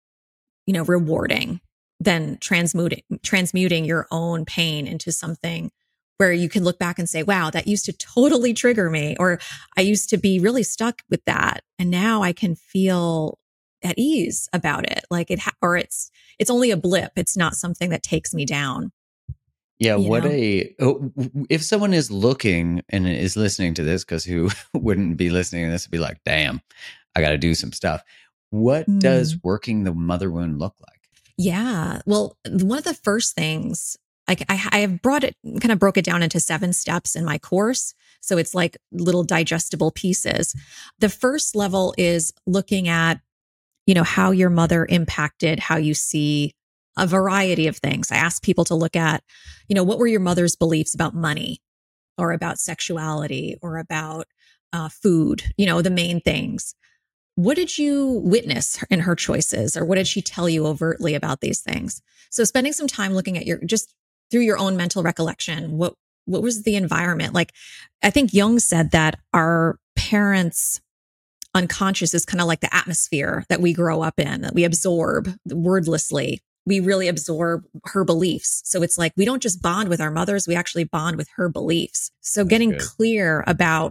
you know, rewarding than transmuting, transmuting your own pain into something where you can look back and say, wow, that used to totally trigger me, or I used to be really stuck with that. And now I can feel at ease about it. Like it, ha- or it's, it's only a blip. It's not something that takes me down, yeah, you what know? a oh, if someone is looking and is listening to this, because who wouldn't be listening to this and be like, damn, I got to do some stuff. What does Mm. working the mother wound look like? Yeah. Well, one of the first things like I, I have brought it, kind of broke it down into seven steps in my course. So it's like little digestible pieces. The first level is looking at, you know, how your mother impacted how you see a variety of things. I ask people to look at, you know, what were your mother's beliefs about money or about sexuality or about uh, food, you know, the main things. What did you witness in her choices, or what did she tell you overtly about these things? So spending some time looking at your, just through your own mental recollection, what, what was the environment? Like, I think Jung said that our parents' unconscious is kind of like the atmosphere that we grow up in, that we absorb wordlessly. We really absorb her beliefs. So it's like, we don't just bond with our mothers, we actually bond with her beliefs. So That's getting good. clear about,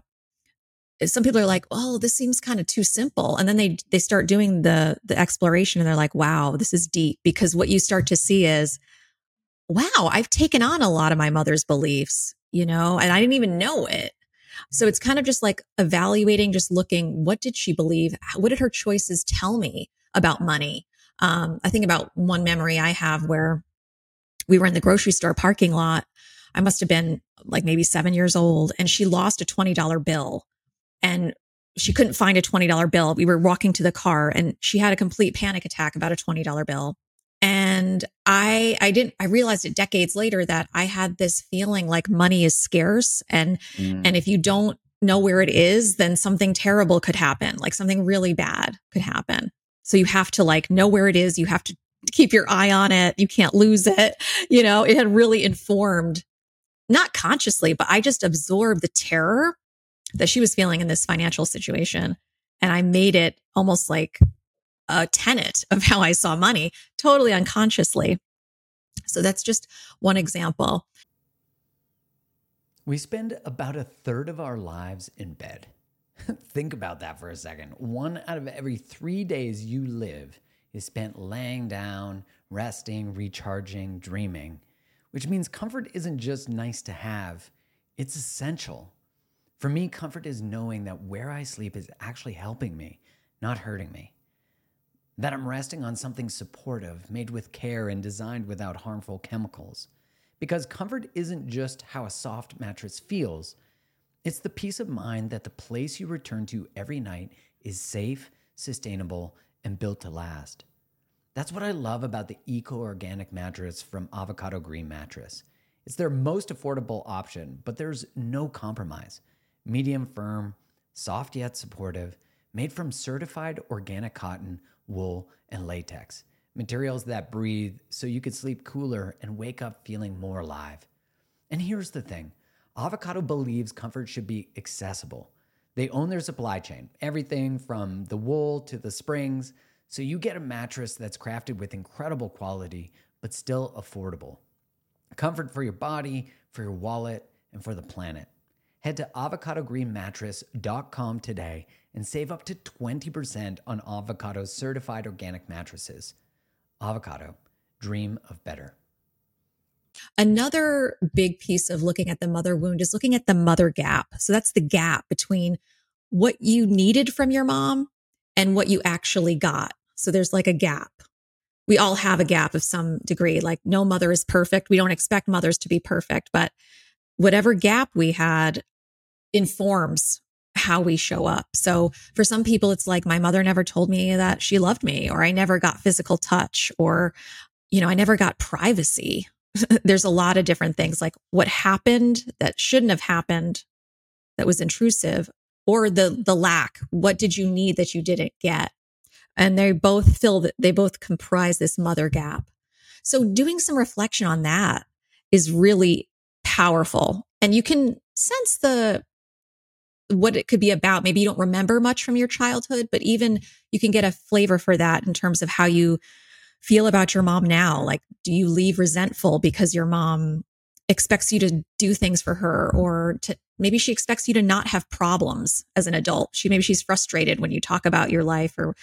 some people are like, oh, this seems kind of too simple. And then they, they start doing the, the exploration and they're like, wow, this is deep, because what you start to see is, wow, I've taken on a lot of my mother's beliefs, you know, and I didn't even know it. So it's kind of just like evaluating, just looking, what did she believe? What did her choices tell me about money? Um, I think about one memory I have where we were in the grocery store parking lot. I must have been like maybe seven years old, and she lost a twenty dollar bill. And she couldn't find a twenty dollar bill. We were walking to the car and she had a complete panic attack about a twenty dollar bill. And I, I didn't, I realized it decades later that I had this feeling like money is scarce. And, Mm. and if you don't know where it is, then something terrible could happen. Like something really bad could happen. So you have to like know where it is. You have to keep your eye on it. You can't lose it. You know, it had really informed, not consciously, but I just absorbed the terror that she was feeling in this financial situation. And I made it almost like a tenet of how I saw money, totally unconsciously. So that's just one example. We spend about a third of our lives in bed. Think about that for a second. One out of every three days you live is spent laying down, resting, recharging, dreaming, which means comfort isn't just nice to have, it's essential. For me, comfort is knowing that where I sleep is actually helping me, not hurting me. That I'm resting on something supportive, made with care and designed without harmful chemicals. Because comfort isn't just how a soft mattress feels, it's the peace of mind that the place you return to every night is safe, sustainable, and built to last. That's what I love about the eco-organic mattress from Avocado Green Mattress. It's their most affordable option, but there's no compromise. Medium firm, soft yet supportive, made from certified organic cotton, wool, and latex. Materials that breathe so you could sleep cooler and wake up feeling more alive. And here's the thing. Avocado believes comfort should be accessible. They own their supply chain, everything from the wool to the springs, so you get a mattress that's crafted with incredible quality, but still affordable. Comfort for your body, for your wallet, and for the planet. Head to avocado green mattress dot com today and save up to twenty percent on Avocado's certified organic mattresses. Avocado, dream of better. Another big piece of looking at the mother wound is looking at the mother gap. So that's the gap between what you needed from your mom and what you actually got. So there's like a gap. We all have a gap of some degree. Like no mother is perfect. We don't expect mothers to be perfect, but whatever gap we had informs how we show up. So for some people, it's like my mother never told me that she loved me, or I never got physical touch, or, you know, I never got privacy. There's a lot of different things, like what happened that shouldn't have happened, that was intrusive, or the, the lack. What did you need that you didn't get? And they both fill that, they both comprise this mother gap. So doing some reflection on that is really powerful. And you can sense the, what it could be about. Maybe you don't remember much from your childhood, but even you can get a flavor for that in terms of how you feel about your mom now. Like, do you leave resentful because your mom expects you to do things for her, or to, maybe she expects you to not have problems as an adult. She, maybe she's frustrated when you talk about your life, or,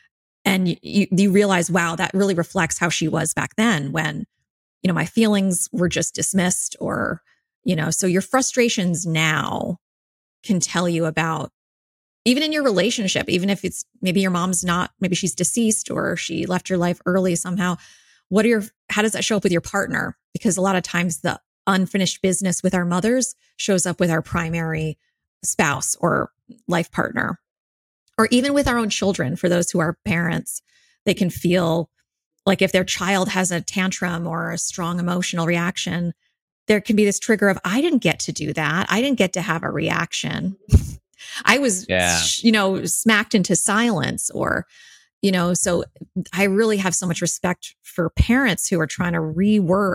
and you, you, you realize, wow, that really reflects how she was back then when, you know, my feelings were just dismissed, or, you know, so your frustrations now can tell you about, even in your relationship, even if it's maybe your mom's not, maybe she's deceased or she left your life early somehow. What are your, how does that show up with your partner? Because a lot of times the unfinished business with our mothers shows up with our primary spouse or life partner, or even with our own children. For those who are parents, they can feel like if their child has a tantrum or a strong emotional reaction, there can be this trigger of, I didn't get to do that. I didn't get to have a reaction. I was, yeah. you know, smacked into silence, or, you know, so I really have so much respect for parents who are trying to rework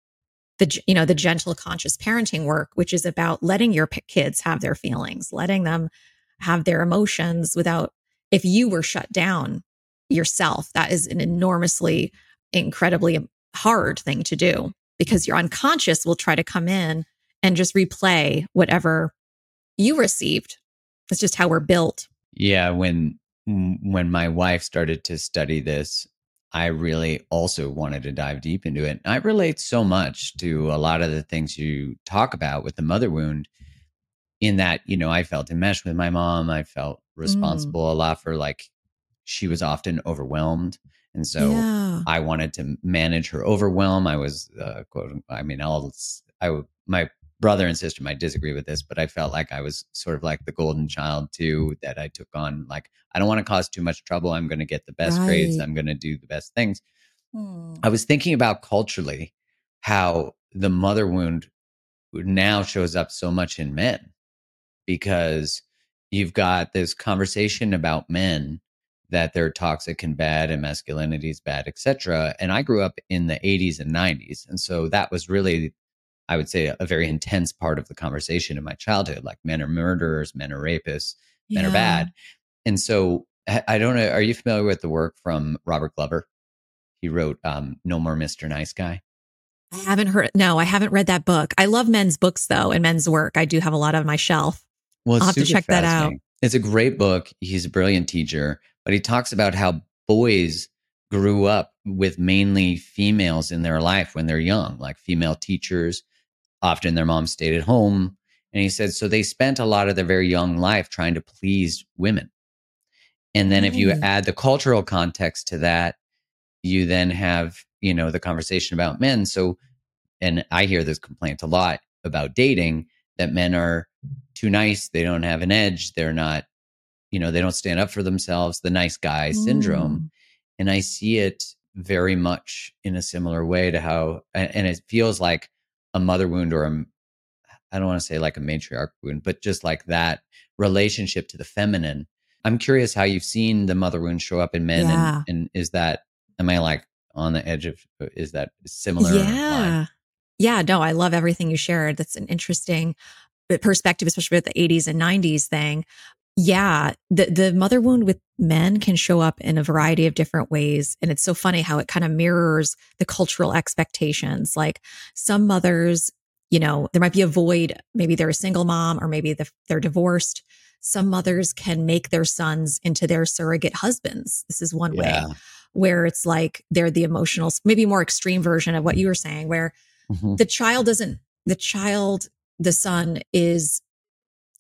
the, you know, the gentle, conscious parenting work, which is about letting your p- kids have their feelings, letting them have their emotions without, if you were shut down yourself, that is an enormously, incredibly hard thing to do, because your unconscious will try to come in and just replay whatever you received. It's just how we're built. Yeah. When, when my wife started to study this, I really also wanted to dive deep into it. I relate so much to a lot of the things you talk about with the mother wound, in that, you know, I felt enmeshed with my mom. I felt responsible mm. a lot for, like, she was often overwhelmed. And so yeah. I wanted to manage her overwhelm. I was, uh, quote, I mean, I'll, I, my brother and sister might disagree with this, but I felt like I was sort of like the golden child too, that I took on. Like, I don't want to cause too much trouble. I'm going to get the best right. grades. I'm going to do the best things. Hmm. I was thinking about culturally how the mother wound now shows up so much in men, because you've got this conversation about men that they're toxic and bad and masculinity is bad, et cetera. And I grew up in the eighties and nineties. And so that was really, I would say, a very intense part of the conversation in my childhood. Like, men are murderers, men are rapists, men yeah. are bad. And so I don't know, are you familiar with the work from Robert Glover? He wrote um, No More Mister Nice Guy. I haven't heard, no, I haven't read that book. I love men's books though, and men's work. I do have a lot on my shelf. Well, it's I'll have to check that out. It's a great book. He's a brilliant teacher, but he talks about how boys grew up with mainly females in their life when they're young, like female teachers. Often their mom stayed at home. And he said, so they spent a lot of their very young life trying to please women. And then right. if you add the cultural context to that, you then have, you know, the conversation about men. So, and I hear this complaint a lot about dating, that men are too nice. They don't have an edge. They're not, you know, they don't stand up for themselves, the nice guy mm. syndrome. And I see it very much in a similar way to how, and it feels like a mother wound, or a, I don't want to say like a matriarch wound, but just like that relationship to the feminine. I'm curious how you've seen the mother wound show up in men. Yeah. And, and is that, am I like on the edge of, is that similar? Yeah. Line? Yeah. No, I love everything you shared. That's an interesting perspective, especially with the eighties and nineties thing. Yeah. The, the mother wound with men can show up in a variety of different ways. And it's so funny how it kind of mirrors the cultural expectations. Like, some mothers, you know, there might be a void. Maybe they're a single mom, or maybe the, they're divorced. Some mothers can make their sons into their surrogate husbands. This is one yeah. way, where it's like they're the emotional, maybe more extreme version of what you were saying, where mm-hmm. the child doesn't, the child, the son is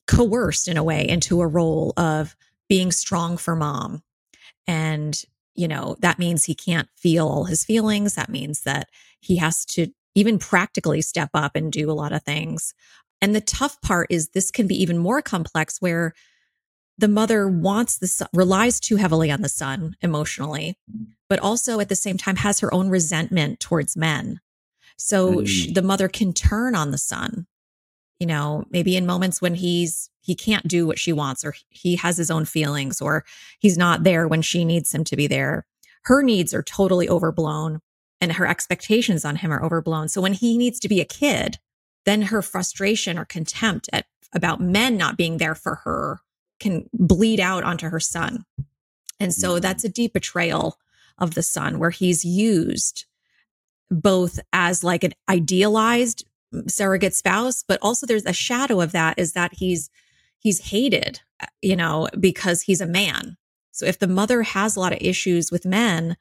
coerced in a way into a role of being strong for mom. And, you know, that means he can't feel all his feelings. That means that he has to even practically step up and do a lot of things. And the tough part is this can be even more complex where the mother wants the son, relies too heavily on the son emotionally, but also at the same time has her own resentment towards men. So Mm. she, the mother can turn on the son, you know, maybe in moments when he's, he can't do what she wants, or he has his own feelings, or he's not there when she needs him to be there. Her needs are totally overblown and her expectations on him are overblown. So when he needs to be a kid, then her frustration or contempt at about men not being there for her can bleed out onto her son. And so Mm. that's a deep betrayal of the son, where he's used both as like an idealized surrogate spouse, but also there's a shadow of that, is that he's he's hated, you know, because he's a man. So if the mother has a lot of issues with men,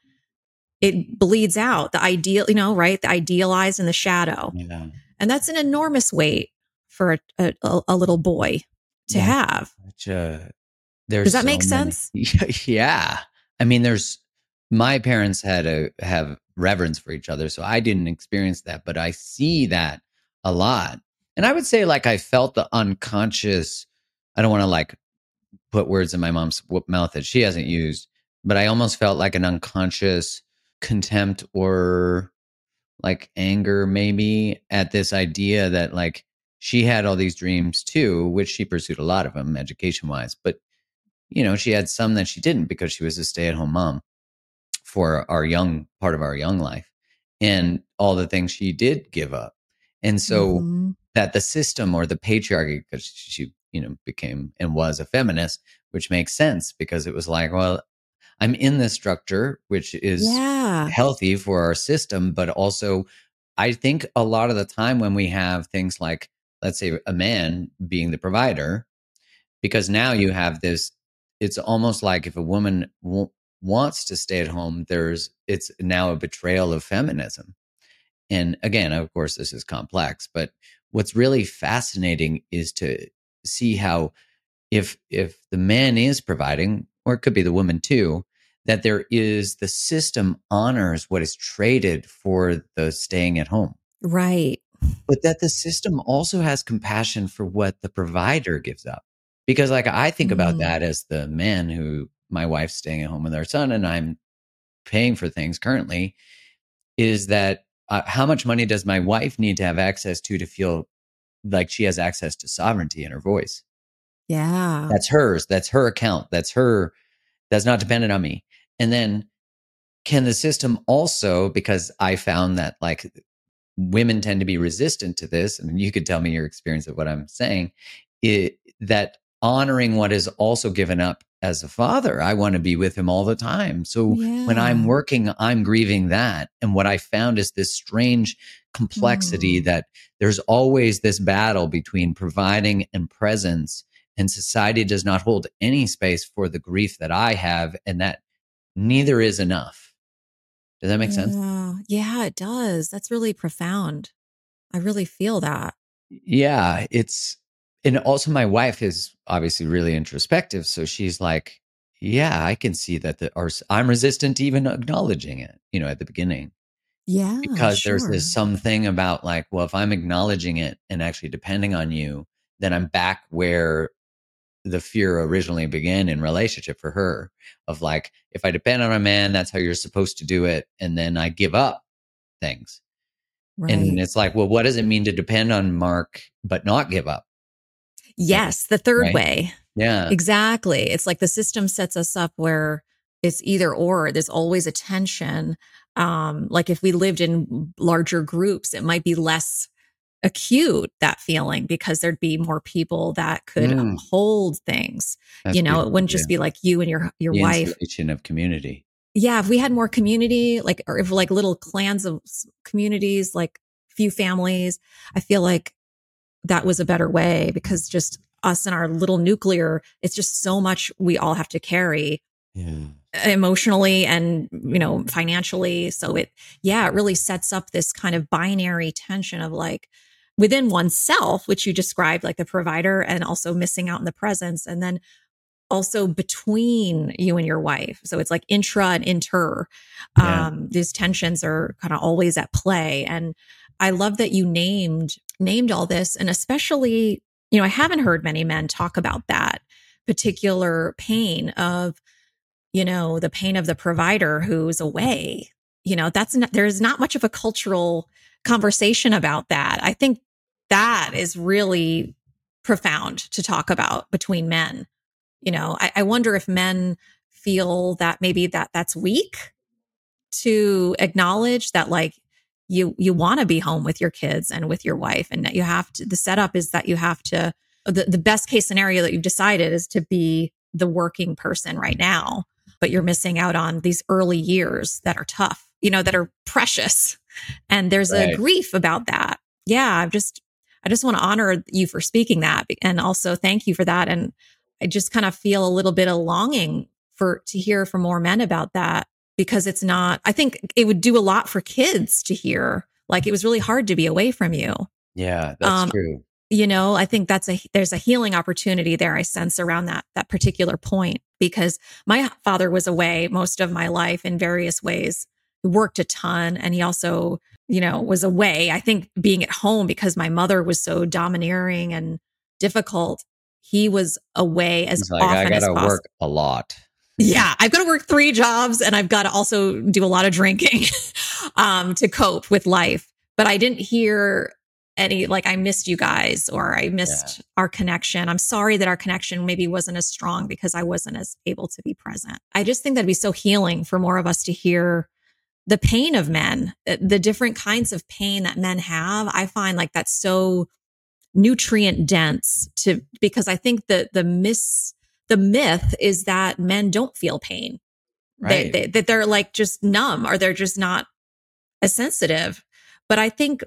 it bleeds out the ideal, you know, right? The idealized and the shadow. Yeah. And that's an enormous weight for a, a, a little boy to Yeah. have. Such a, there's Does that so make many- sense? Yeah. I mean, there's, my parents had a, have reverence for each other. So I didn't experience that, but I see that a lot. And I would say like, I felt the unconscious, I don't want to like put words in my mom's mouth that she hasn't used, but I almost felt like an unconscious contempt or like anger maybe at this idea that like she had all these dreams too, which she pursued a lot of them education wise, but you know, she had some that she didn't because she was a stay-at-home mom for our young part of our young life, and all the things she did give up. And so Mhm. that the system or the patriarchy, because she, you know, became and was a feminist, which makes sense because it was like, well, I'm in this structure, which is Yeah. healthy for our system, but also I think a lot of the time when we have things like, let's say a man being the provider, because now you have this, it's almost like if a woman w- wants to stay at home, there's, it's now a betrayal of feminism. And again, of course, this is complex, but what's really fascinating is to see how if, if the man is providing, or it could be the woman too, that there is, the system honors what is traded for the staying at home, Right. but that the system also has compassion for what the provider gives up. Because like, I think about Mm. that as the man who, my wife's staying at home with our son and I'm paying for things currently, is that uh, how much money does my wife need to have access to to feel like she has access to sovereignty in her voice? Yeah. That's hers. That's her account. That's her. That's not dependent on me. And then can the system also, because I found that like women tend to be resistant to this, and you could tell me your experience of what I'm saying, it, that honoring what is also given up as a father, I want to be with him all the time. So when I'm Yeah. working, I'm grieving that. And what I found is this strange complexity Mm. that there's always this battle between providing and presence, and society does not hold any space for the grief that I have, and that neither is enough. Does that make sense? Yeah. Yeah, it does. That's really profound. I really feel that. Yeah, it's, and also my wife is obviously really introspective, so she's like, yeah, I can see that the, or I'm resistant to even acknowledging it, you know, at the beginning, Yeah, because there's sure. this something about like, well, if I'm acknowledging it and actually depending on you, then I'm back where the fear originally began in relationship for her, of like, if I depend on a man, that's how you're supposed to do it, and then I give up things. And Right. it's like, well, what does it mean to depend on Mark but not give up things? Yes, the third Right? way. Yeah. Exactly. It's like the system sets us up where it's either or. There's always a tension. Um, like if we lived in larger groups, it might be less acute, that feeling, because there'd be more people that could Mm, hold things. that's You know, it beautiful. wouldn't Yeah. just be like you and your your The wife. insulation of community. Yeah, if we had more community, like, or if like little clans of s- communities, like few families, I feel like that was a better way, because just us and our little nuclear, it's just so much we all have to carry Yeah. emotionally and, you know, financially. So it, yeah, it really sets up this kind of binary tension of like, within oneself, which you described, like the provider and also missing out in the presence. And then also between you and your wife. So it's like intra and inter. Yeah. Um, these tensions are kind of always at play. And I love that you named, named all this. And especially, you know, I haven't heard many men talk about that particular pain of, you know, the pain of the provider who's away. You know, that's not, there's not much of a cultural conversation about that. I think that is really profound to talk about between men. You know, I, I wonder if men feel that maybe that that's weak to acknowledge that, like, you, you want to be home with your kids and with your wife, and that you have to, the setup is that you have to, the, the best case scenario that you've decided is to be the working person right now, but you're missing out on these early years that are tough, you know, that are precious. And there's right. a grief about that. Yeah. I've just, I just want to honor you for speaking that, and also thank you for that. And I just kind of feel a little bit of longing for, to hear from more men about that, because it's not, I think it would do a lot for kids to hear, like, it was really hard to be away from you. Yeah, that's um, true. You know, I think that's a, there's a healing opportunity there, I sense, around that, that particular point, because my father was away most of my life in various ways. He worked a ton, and he also, you know, was away. I think being at home because my mother was so domineering and difficult, he was away as He's like, often I gotta as possible. Work a lot. Yeah, I've got to work three jobs, and I've got to also do a lot of drinking um, to cope with life. But I didn't hear any, like, I missed you guys, or I missed yeah. our connection. I'm sorry that our connection maybe wasn't as strong because I wasn't as able to be present. I just think that'd be so healing for more of us to hear the pain of men, the different kinds of pain that men have. I find like that's so nutrient dense to, because I think that the miss, the myth is that men don't feel pain, right. they, they, that they're like just numb, or they're just not as sensitive. But I think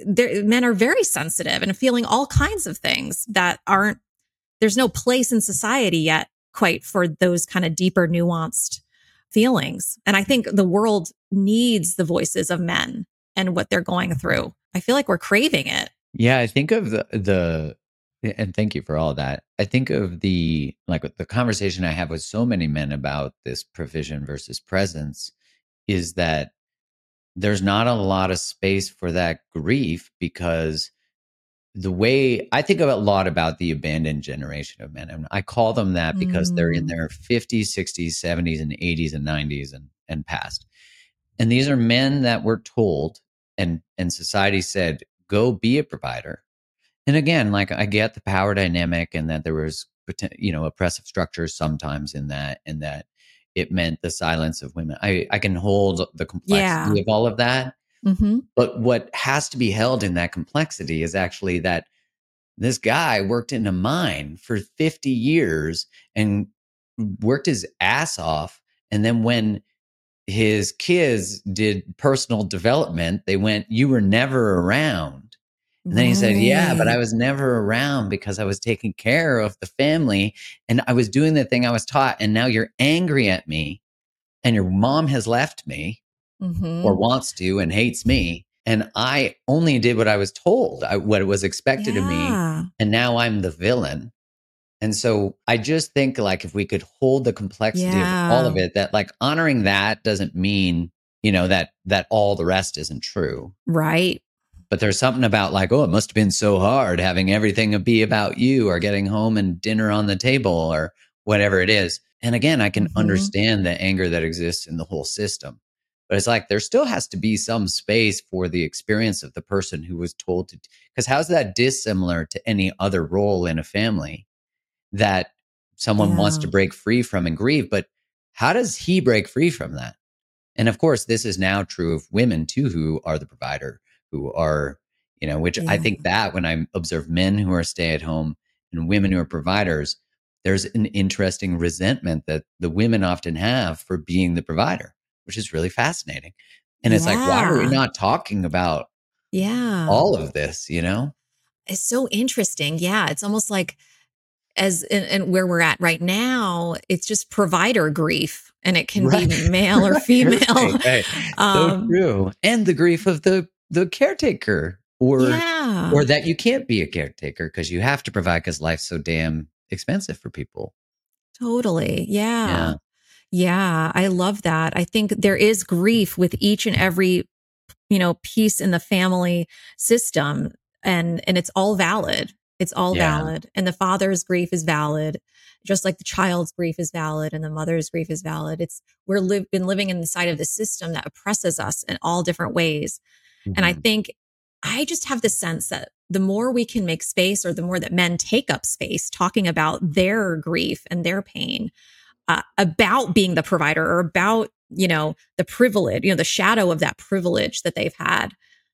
men are very sensitive and feeling all kinds of things that aren't, there's no place in society yet quite for those kind of deeper, nuanced feelings. And I think the world needs the voices of men and what they're going through. I feel like we're craving it. Yeah, I think of the, the and thank you for all of that. I think of the, like, the conversation I have with so many men about this provision versus presence is that there's not a lot of space for that grief, because the way I think of a lot about the abandoned generation of men, and I call them that because mm. they're in their fifties, sixties, seventies, and eighties and nineties and, and past. And these are men that were told, and, and society said, go be a provider. And again, like, I get the power dynamic, and that there was, you know, oppressive structures sometimes in that, and that it meant the silence of women. I, I can hold the complexity yeah. of all of that. Mm-hmm. But what has to be held in that complexity is actually that this guy worked in a mine for fifty years and worked his ass off. And then when his kids did personal development, they went, you were never around. And then he said, yeah, but I was never around because I was taking care of the family and I was doing the thing I was taught. And now you're angry at me, and your mom has left me mm-hmm. or wants to and hates me. And I only did what I was told, I, what was expected yeah. of me. And now I'm the villain. And so I just think, like, if we could hold the complexity yeah. of all of it, that, like, honoring that doesn't mean, you know, that, that all the rest isn't true. Right. But there's something about, like, oh, it must have been so hard having everything be about you, or getting home and dinner on the table, or whatever it is. And again, I can mm-hmm. understand the anger that exists in the whole system. But it's like, there still has to be some space for the experience of the person who was told to, because how's that dissimilar to any other role in a family that someone yeah. wants to break free from and grieve? But how does he break free from that? And of course, this is now true of women too, who are the provider, who are, you know, which yeah. I think that when I observe men who are stay at home and women who are providers, there's an interesting resentment that the women often have for being the provider, which is really fascinating. And it's yeah. like, why are we not talking about yeah. all of this, you know? It's so interesting. Yeah. It's almost like, as and, and where we're at right now, it's just provider grief, and it can right. be male or female. right, right. Um, so true. And the grief of the the caretaker, or Yeah. or that you can't be a caretaker because you have to provide because life's so damn expensive for people. Totally. Yeah. Yeah. Yeah. I love that. I think there is grief with each and every, you know, piece in the family system, and and it's all valid. It's all Yeah. valid. And the father's grief is valid, just like the child's grief is valid and the mother's grief is valid. It's we're live been living inside of the system that oppresses us in all different ways. And I Mhm. think I just have the sense that the more we can make space, or the more that men take up space talking about their grief and their pain, uh, about being the provider, or about, you know, the privilege, you know, the shadow of that privilege that they've had,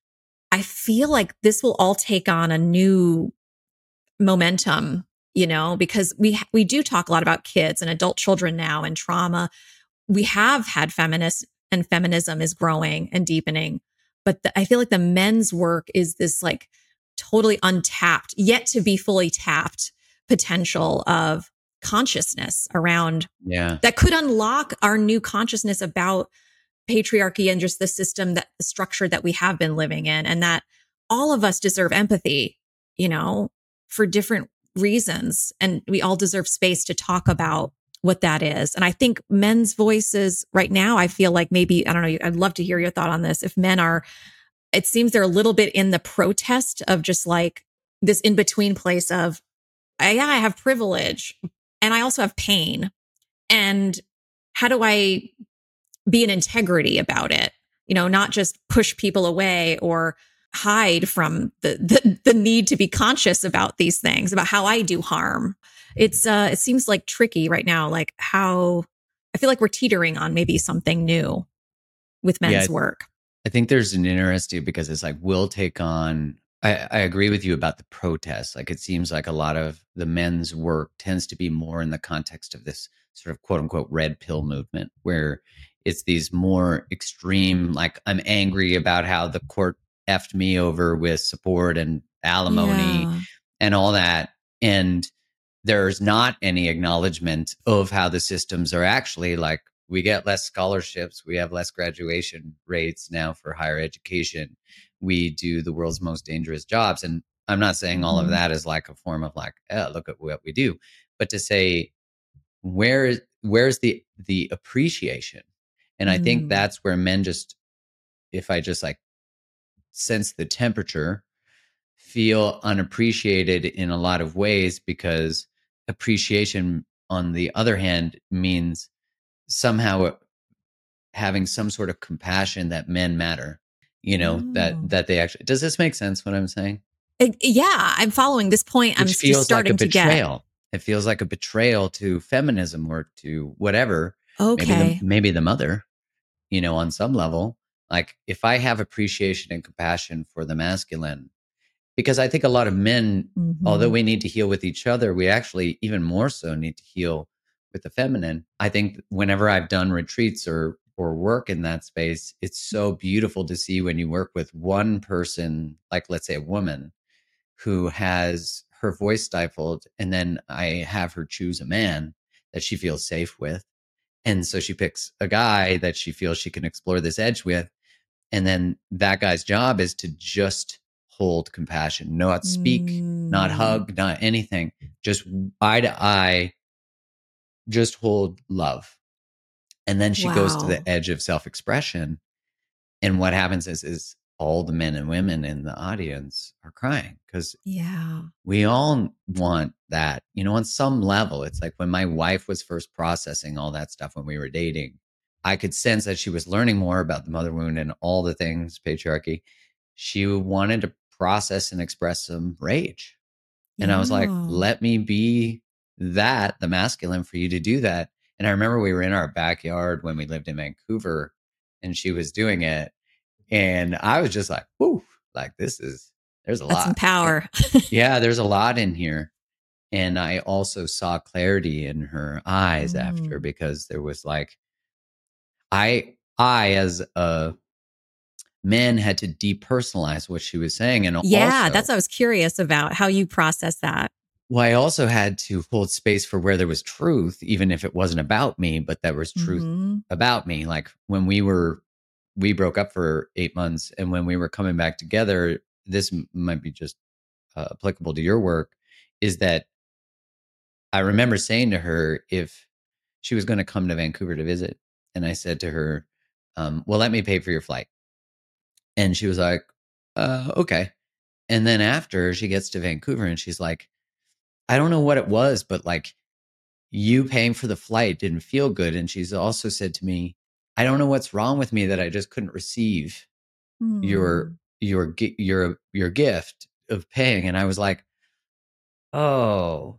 I feel like this will all take on a new momentum, you know, because we, we do talk a lot about kids and adult children now and trauma. We have had feminists, and feminism is growing and deepening. But the, I feel like the men's work is this like totally untapped, yet to be fully tapped potential of consciousness around Yeah. that could unlock our new consciousness about patriarchy and just the system, that the structure that we have been living in, and that all of us deserve empathy, you know, for different reasons. And we all deserve space to talk about what that is. And I think men's voices right now, I feel like maybe, I don't know, I'd love to hear your thought on this. If men are, it seems they're a little bit in the protest of just like this in between place of, yeah, I have privilege and I also have pain. And how do I be in integrity about it? You know, not just push people away or hide from the, the, the need to be conscious about these things, about how I do harm. It's, uh, it seems like tricky right now, like how I feel like we're teetering on maybe something new with men's Yeah, work. I think there's an interesting because it's like we'll take on. I, I agree with you about the protests. Like it seems like a lot of the men's work tends to be more in the context of this sort of quote unquote red pill movement, where it's these more extreme, like I'm angry about how the court effed me over with support and alimony Yeah. and all that. And there's not any acknowledgement of how the systems are actually like, we get less scholarships. We have less graduation rates now for higher education. We do the world's most dangerous jobs. And I'm not saying all of Mhm. that is like a form of like, oh, look at what we do, but to say, where where's the the appreciation? And I think Mm. that's where men just, if I just like sense the temperature, feel unappreciated in a lot of ways, because appreciation on the other hand means somehow having some sort of compassion that men matter, you know, that Oh. that they actually, does this make sense what I'm saying? It- yeah, I'm following this point. I'm Which s- just feels like a starting to get. betrayal. It feels like a betrayal to feminism or to whatever, maybe the Okay. maybe the mother, you know, on some level. Like if I have appreciation and compassion for the masculine, because I think a lot of men, although Mhm. we need to heal with each other, we actually even more so need to heal with the feminine. I think whenever I've done retreats or or work in that space, it's so beautiful to see when you work with one person, like let's say a woman who has her voice stifled, and then I have her choose a man that she feels safe with. And so she picks a guy that she feels she can explore this edge with. And then that guy's job is to just hold compassion, not speak, not Mm. hug, not anything, just eye to eye, just hold love. And then she goes to Wow. the edge of self expression. And what happens is, is all the men and women in the audience are crying because Yeah. we all want that, you know, on some level. It's like when my wife was first processing all that stuff when we were dating, I could sense that she was learning more about the mother wound and all the things, patriarchy. She wanted to process and express some rage. And I was like, Yeah. let me be that, the masculine, for you to do that. And I remember we were in our backyard when we lived in Vancouver and she was doing it. And I was just like, whoo, like this is, there's a That's some lot. power. Yeah, there's a lot in here. And I also saw clarity in her eyes after, Mm. because there was like, I, I as a man had to depersonalize what she was saying. And Yeah, that's also, what I was curious about, how you process that. well, I also had to hold space for where there was truth, even if it wasn't about me, but there was truth Mhm. about me. Like when we were, we broke up for eight months. And when we were coming back together, this m- might be just uh, applicable to your work, is that I remember saying to her if she was going to come to Vancouver to visit, and I said to her, um, well, let me pay for your flight. And she was like, uh, okay. And then after she gets to Vancouver and she's like, I don't know what it was, but like you paying for the flight didn't feel good. And she's also said to me, I don't know what's wrong with me that I just couldn't receive your Hmm. your gi- your your gift of paying. And I was like, oh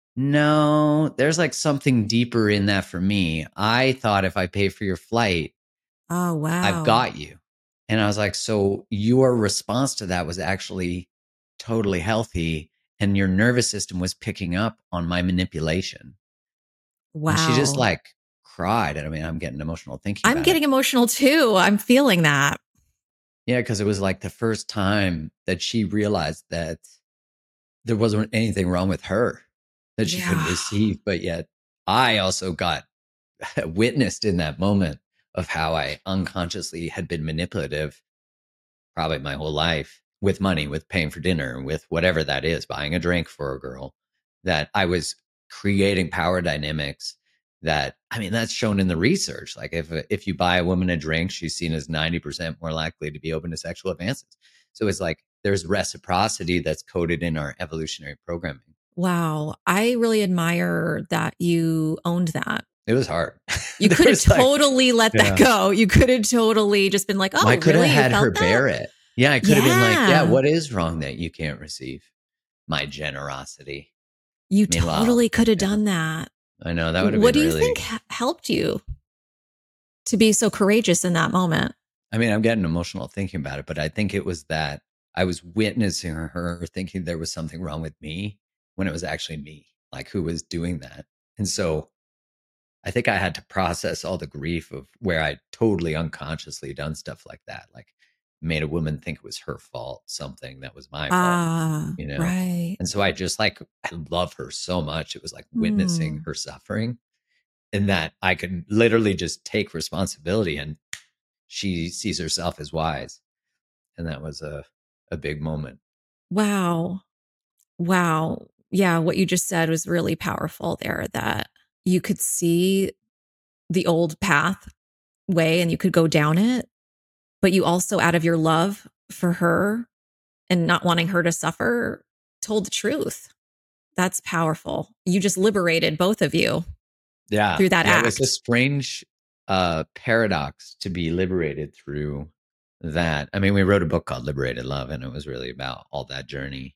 no, there's like something deeper in that for me. I thought if I pay for your flight, Oh, I've wow. got you. And I was like, so your response to that was actually totally healthy, and your nervous system was picking up on my manipulation. And she just Wow. like cried. And I mean, I'm getting emotional thinking I'm about it. getting emotional too. I'm feeling that. Yeah, because it was like the first time that she realized that there wasn't anything wrong with her that she couldn't Yeah. receive. But yet I also got witnessed in that moment of how I unconsciously had been manipulative probably my whole life with money, with paying for dinner, with whatever that is, buying a drink for a girl, that I was creating power dynamics that, I mean, that's shown in the research. Like if, if you buy a woman a drink, she's seen as ninety percent more likely to be open to sexual advances. So it's like there's reciprocity that's coded in our evolutionary programming. Wow. I really admire that you owned that. It was hard. You There could have was like, totally let that yeah. go. You could have totally just been like, Well, I oh, could have really? You had her felt that? bear it. Yeah, I could have been like, yeah, Yeah. what is wrong that you can't receive my generosity? You Meanwhile, totally could have yeah, done that. I know that would have What been do you really. think h- helped you to be so courageous in that moment? I mean, I'm getting emotional thinking about it, but I think it was that I was witnessing her thinking there was something wrong with me when it was actually me, like who was doing that. And so I think I had to process all the grief of where I totally unconsciously done stuff like that, like made a woman think it was her fault, something that was my fault, Ah, you know? right. And so I just like, I love her so much. It was like witnessing Hmm. her suffering, and that I could literally just take responsibility, and she sees herself as wise. And that was a, a big moment. Wow. Wow. Yeah. What you just said was really powerful there, that you could see the old path way and you could go down it, but you also, out of your love for her and not wanting her to suffer, told the truth. That's powerful. You just liberated both of you Yeah. through that Yeah. It was a act. strange uh, paradox to be liberated through that. I mean, we wrote a book called Liberated Love, and it was really about all that journey.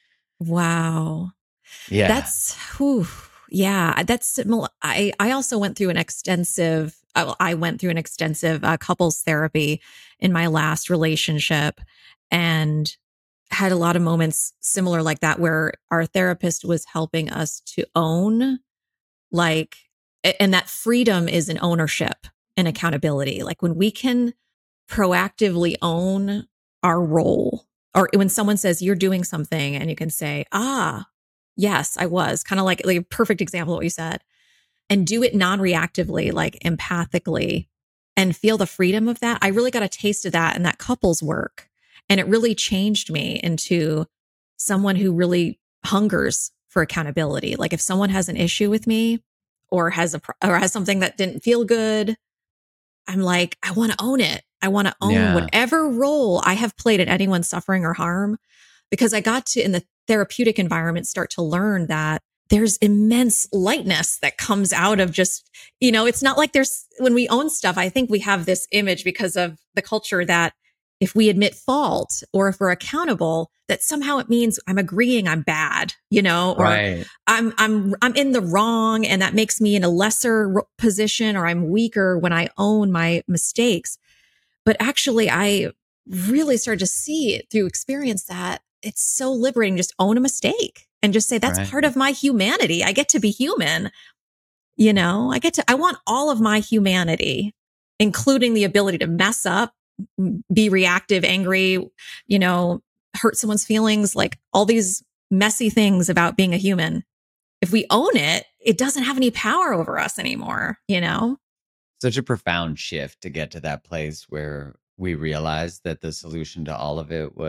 Wow. Yeah. That's, whew, yeah, that's, I, I also went through an extensive, uh, I went through an extensive uh, couples therapy in my last relationship, and had a lot of moments similar like that where our therapist was helping us to own, like, and that freedom is an ownership and accountability. Like when we can proactively own our role, or when someone says you're doing something and you can say, ah, yes, I was, kind of like, like a perfect example of what you said, and do it non-reactively, like empathically, and feel the freedom of that. I really got a taste of that in that couples work. And it really changed me into someone who really hungers for accountability. Like if someone has an issue with me, or has a, or has something that didn't feel good, I'm like, I want to own it. I want to own Yeah. whatever role I have played in anyone's suffering or harm, because I got to, in the therapeutic environment, start to learn that there's immense lightness that comes out of just, you know, it's not like there's, when we own stuff, I think we have this image because of the culture that if we admit fault or if we're accountable, that somehow it means I'm agreeing I'm bad, you know, or Right. I'm, I'm, I'm in the wrong, and that makes me in a lesser position, or I'm weaker when I own my mistakes. But actually, I really started to see it through experience that it's so liberating. Just own a mistake and just say, that's Right. part of my humanity. I get to be human. You know, I get to, I want all of my humanity, including the ability to mess up, be reactive, angry, you know, hurt someone's feelings, like all these messy things about being a human. If we own it, it doesn't have any power over us anymore, you know? Such a profound shift to get to that place where we realized that the solution to all of it was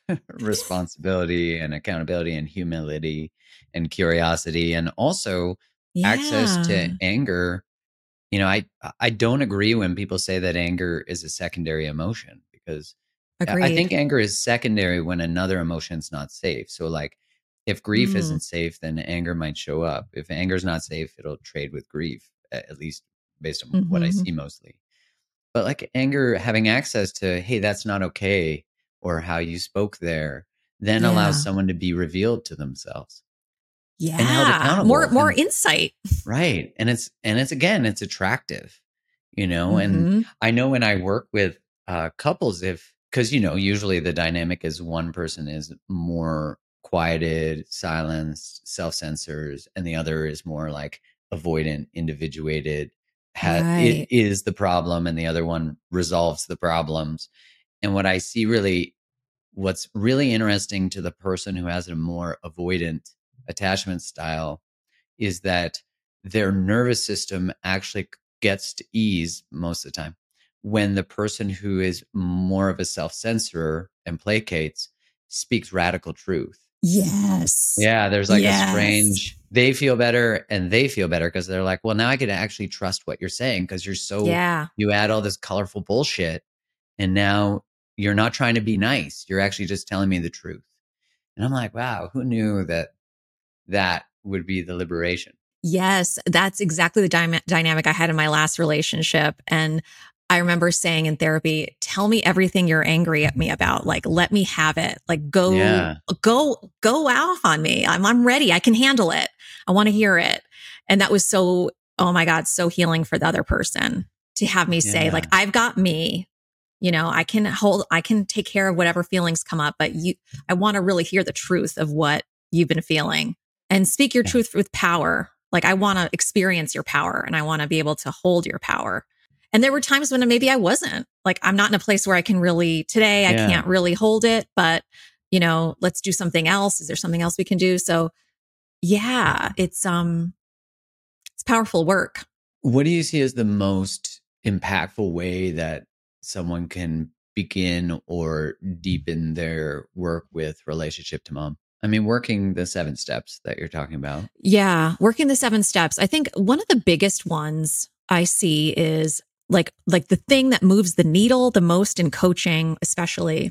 responsibility and accountability and humility and curiosity, and also access to Yeah. anger. You know, I I don't agree when people say that anger is a secondary emotion, because I I Agreed. think anger is secondary when another emotion's not safe. So like if grief Mm. isn't safe, then anger might show up. If anger's not safe, it'll trade with grief, a- at least based on what I Hmm. see mostly. But like anger, having access to, hey, that's not okay, or how you spoke there, then allows Yeah. someone to be revealed to themselves and held Yeah. More accountable. more And insight. right. And it's, and it's again, it's attractive, you know? And Hmm. I know when I work with uh, couples, if, because, you know, usually the dynamic is one person is more quieted, silenced, self censors, and the other is more like avoidant, individuated, ha- it Right. is the problem, and the other one resolves the problems. And what I see really, what's really interesting to the person who has a more avoidant attachment style is that their nervous system actually gets to ease most of the time when the person who is more of a self-censorer and placates speaks radical truth. Yes. Yeah, there's like a Yes. strange, they feel better and they feel better because they're like, well, now I could actually trust what you're saying because you're so, Yeah. you add all this colorful bullshit, and now you're not trying to be nice. You're actually just telling me the truth. And I'm like, wow, who knew that that would be the liberation? Yes, that's exactly the dyma- dynamic I had in my last relationship. And I remember saying in therapy, tell me everything you're angry at me about. Like, let me have it. Like, go, Yeah. go, go off on me. I'm, I'm ready. I can handle it. I want to hear it. And that was so, oh my God, so healing for the other person to have me say, like, Yeah. I've got me. You know, I can hold, I can take care of whatever feelings come up, but you, I want to really hear the truth of what you've been feeling and speak your Yeah. truth with power. Like, I want to experience your power and I want to be able to hold your power. And there were times when maybe I wasn't like, I'm not in a place where I can really today, I Yeah. can't really hold it, but you know, let's do something else. Is there something else we can do? So yeah, it's, um, it's powerful work. What do you see as the most impactful way that someone can begin or deepen their work with relationship to mom? I mean, working the seven steps that you're talking about. Yeah, working the seven steps. I think one of the biggest ones I see is like like the thing that moves the needle the most in coaching, especially,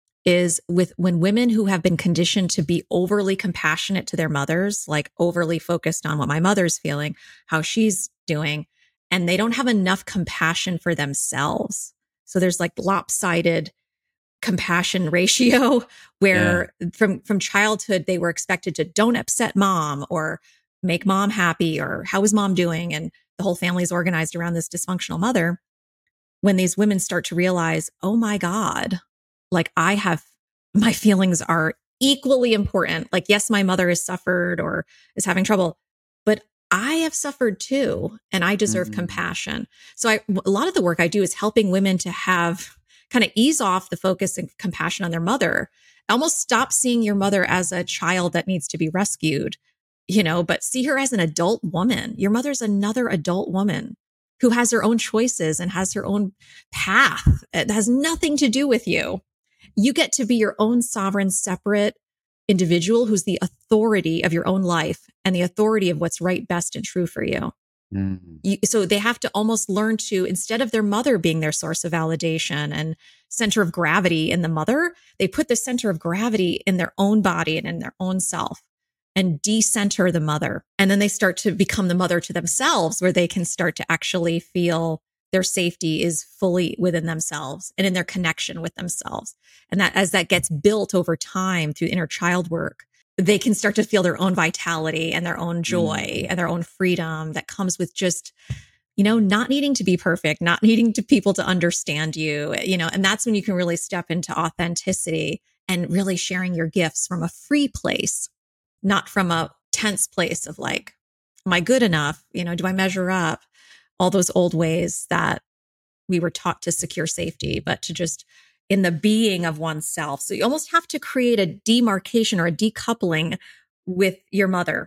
is with when women who have been conditioned to be overly compassionate to their mothers, like overly focused on what my mother's feeling, how she's doing, and they don't have enough compassion for themselves. So there's like lopsided compassion ratio Yeah. where from from childhood they were expected to don't upset mom or make mom happy or how is mom doing, and the whole family is organized around this dysfunctional mother. When these women start to realize, oh my God, like I have, my feelings are equally important. Like, yes, my mother has suffered or is having trouble, but I have suffered too, and I deserve Mm-hmm. compassion. So I, a lot of the work I do is helping women to have kind of ease off the focus and compassion on their mother. Almost stop seeing your mother as a child that needs to be rescued, you know, but see her as an adult woman. Your mother's another adult woman who has her own choices and has her own path. It has nothing to do with you. You get to be your own sovereign, separate individual who's the authority of your own life and the authority of what's right, best, and true for you. Mm-hmm. You, so they have to almost learn to, instead of their mother being their source of validation and center of gravity in the mother, they put the center of gravity in their own body and in their own self and decenter the mother. And then they start to become the mother to themselves, where they can start to actually feel their safety is fully within themselves and in their connection with themselves. And that as that gets built over time through inner child work, they can start to feel their own vitality and their own joy Mm-hmm. and their own freedom that comes with just, you know, not needing to be perfect, not needing to people to understand you, you know, and that's when you can really step into authenticity and really sharing your gifts from a free place, not from a tense place of like, am I good enough? You know, do I measure up? All those old ways that we were taught to secure safety, but to just in the being of oneself. So you almost have to create a demarcation or a decoupling with your mother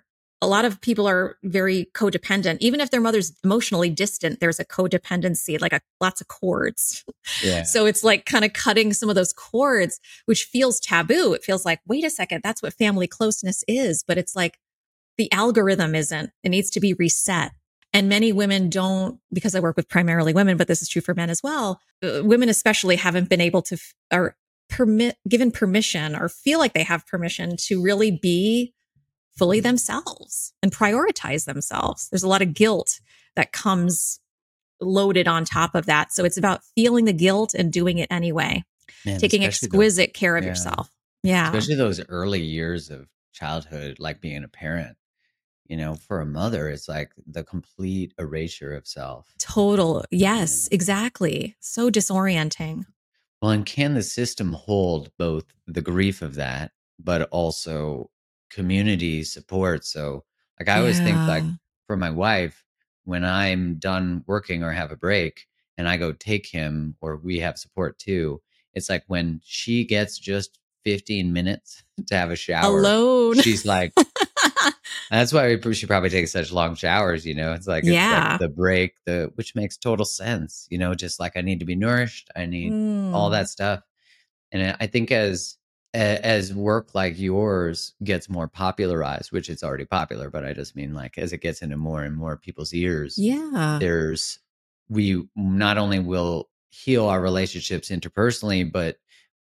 a lot of people are very codependent. Even if their mother's emotionally distant, there's a codependency, like a, lots of cords. Yeah. So it's like kind of cutting some of those cords, which feels taboo. It feels like, wait a second, that's what family closeness is. But it's like the algorithm isn't. It needs to be reset. And many women don't, because I work with primarily women, but this is true for men as well. Uh, women especially haven't been able to, f- or permit, given permission or feel like they have permission to really be fully themselves and prioritize themselves. There's a lot of guilt that comes loaded on top of that. So it's about feeling the guilt and doing it anyway, Man, taking especially exquisite those, care of yeah, yourself. Yeah. especially those early years of childhood, like being a parent. You know, for a mother, it's like the complete erasure of self. Total. Yes, And, exactly. So disorienting. well, and can the system hold both the grief of that, but also community support? So, like, I always think, like, Yeah. for my wife, when I'm done working or have a break and I go take him, or we have support too, it's like when she gets just fifteen minutes to have a shower, Alone. she's like, that's why we should probably take such long showers. You know, it's like, it's like Yeah. the break, the, which makes total sense, you know, just like I need to be nourished. I need all Mm. that stuff. And I think as, a- as work like yours gets more popularized, which it's already popular, but I just mean like, as it gets into more and more people's ears, Yeah. there's, we not only will heal our relationships interpersonally, but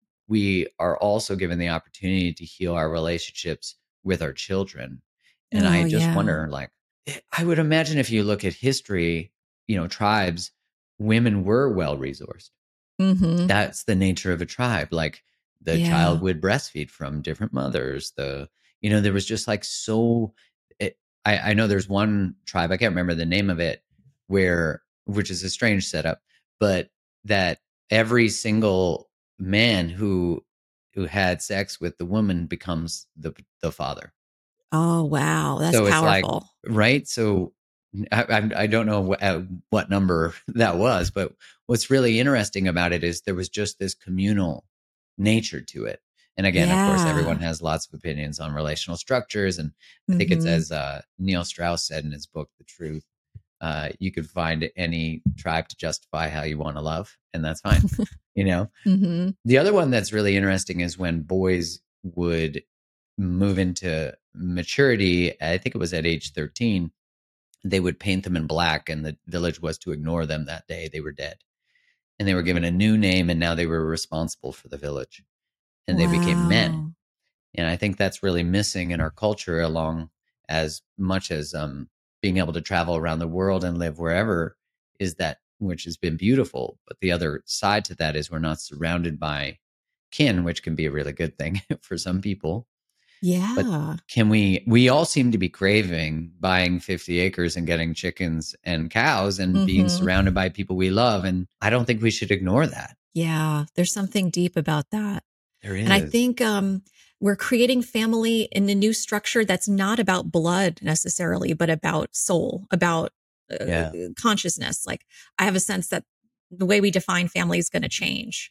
we are also given the opportunity to heal our relationships with our children. And I Oh, just yeah. wonder, like, eh, I would imagine if you look at history, you know, tribes, women were well resourced. Mm-hmm. That's the nature of a tribe. Like the Yeah. child would breastfeed from different mothers. The, you know, there was just like so, it, I, I know there's one tribe, I can't remember the name of it, where, which is a strange setup, but that every single man who, who had sex with the woman becomes the, the father. Oh, wow. That's So it's like, powerful. right? So I, I, I don't know what, uh, what number that was, but what's really interesting about it is there was just this communal nature to it. And again, of course, everyone Yeah. has lots of opinions on relational structures. And I think it's Mm-hmm. as uh, Neil Strauss said in his book, The Truth, uh, you could find any tribe to justify how you want to love, and that's fine. You know, Mm-hmm. the other one that's really interesting is when boys would move into maturity. I think it was at age thirteen, they would paint them in black, and the village was to ignore them that day. They were dead. And they were given a new name, and now they were responsible for the village. And they became men. Wow. And I think that's really missing in our culture, along as much as um, being able to travel around the world and live wherever, is that, which has been beautiful. But the other side to that is we're not surrounded by kin, which can be a really good thing for some people. But Yeah. can we, we all seem to be craving buying fifty acres and getting chickens and cows and being Mm-hmm. surrounded by people we love. And I don't think we should ignore that. Yeah. There's something deep about that. There And I is. think um, we're creating family in a new structure that's not about blood necessarily, but about soul, about uh, Yeah. consciousness. Like I have a sense that the way we define family is going to change.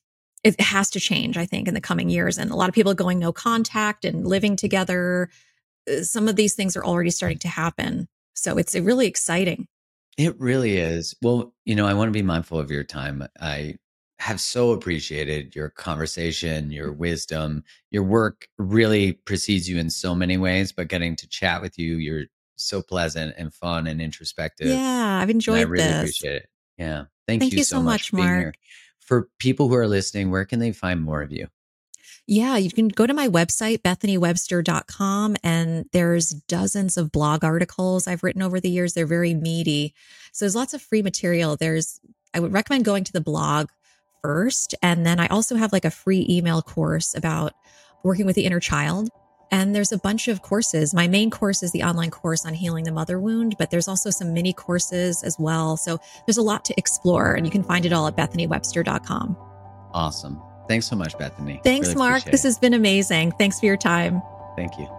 It has to change, I think, in the coming years. And a lot of people are going no contact and living together. Uh, Some of these things are already starting to happen. So it's uh, really exciting. It really is. Well, you know, I want to be mindful of your time. I have so appreciated your conversation, your wisdom. Your work really precedes you in so many ways, but getting to chat with you, you're so pleasant and fun and introspective. Yeah, I've And I enjoyed really this. appreciate it. Yeah. Thank Thank you you so so much much, for being here. Mark. For people who are listening, where can they find more of you? Yeah, you can go to my website, bethany webster dot com, and there's dozens of blog articles I've written over the years. They're very meaty. So there's lots of free material. There's, I would recommend going to the blog first. And then I also have like a free email course about working with the inner child. And there's a bunch of courses. My main course is the online course on healing the mother wound, but there's also some mini courses as well. So there's a lot to explore, and you can find it all at bethany webster dot com. Awesome. Thanks so much, Bethany. Thanks, Really Mark. appreciate This it. has been amazing. Thanks for your time. Thank you.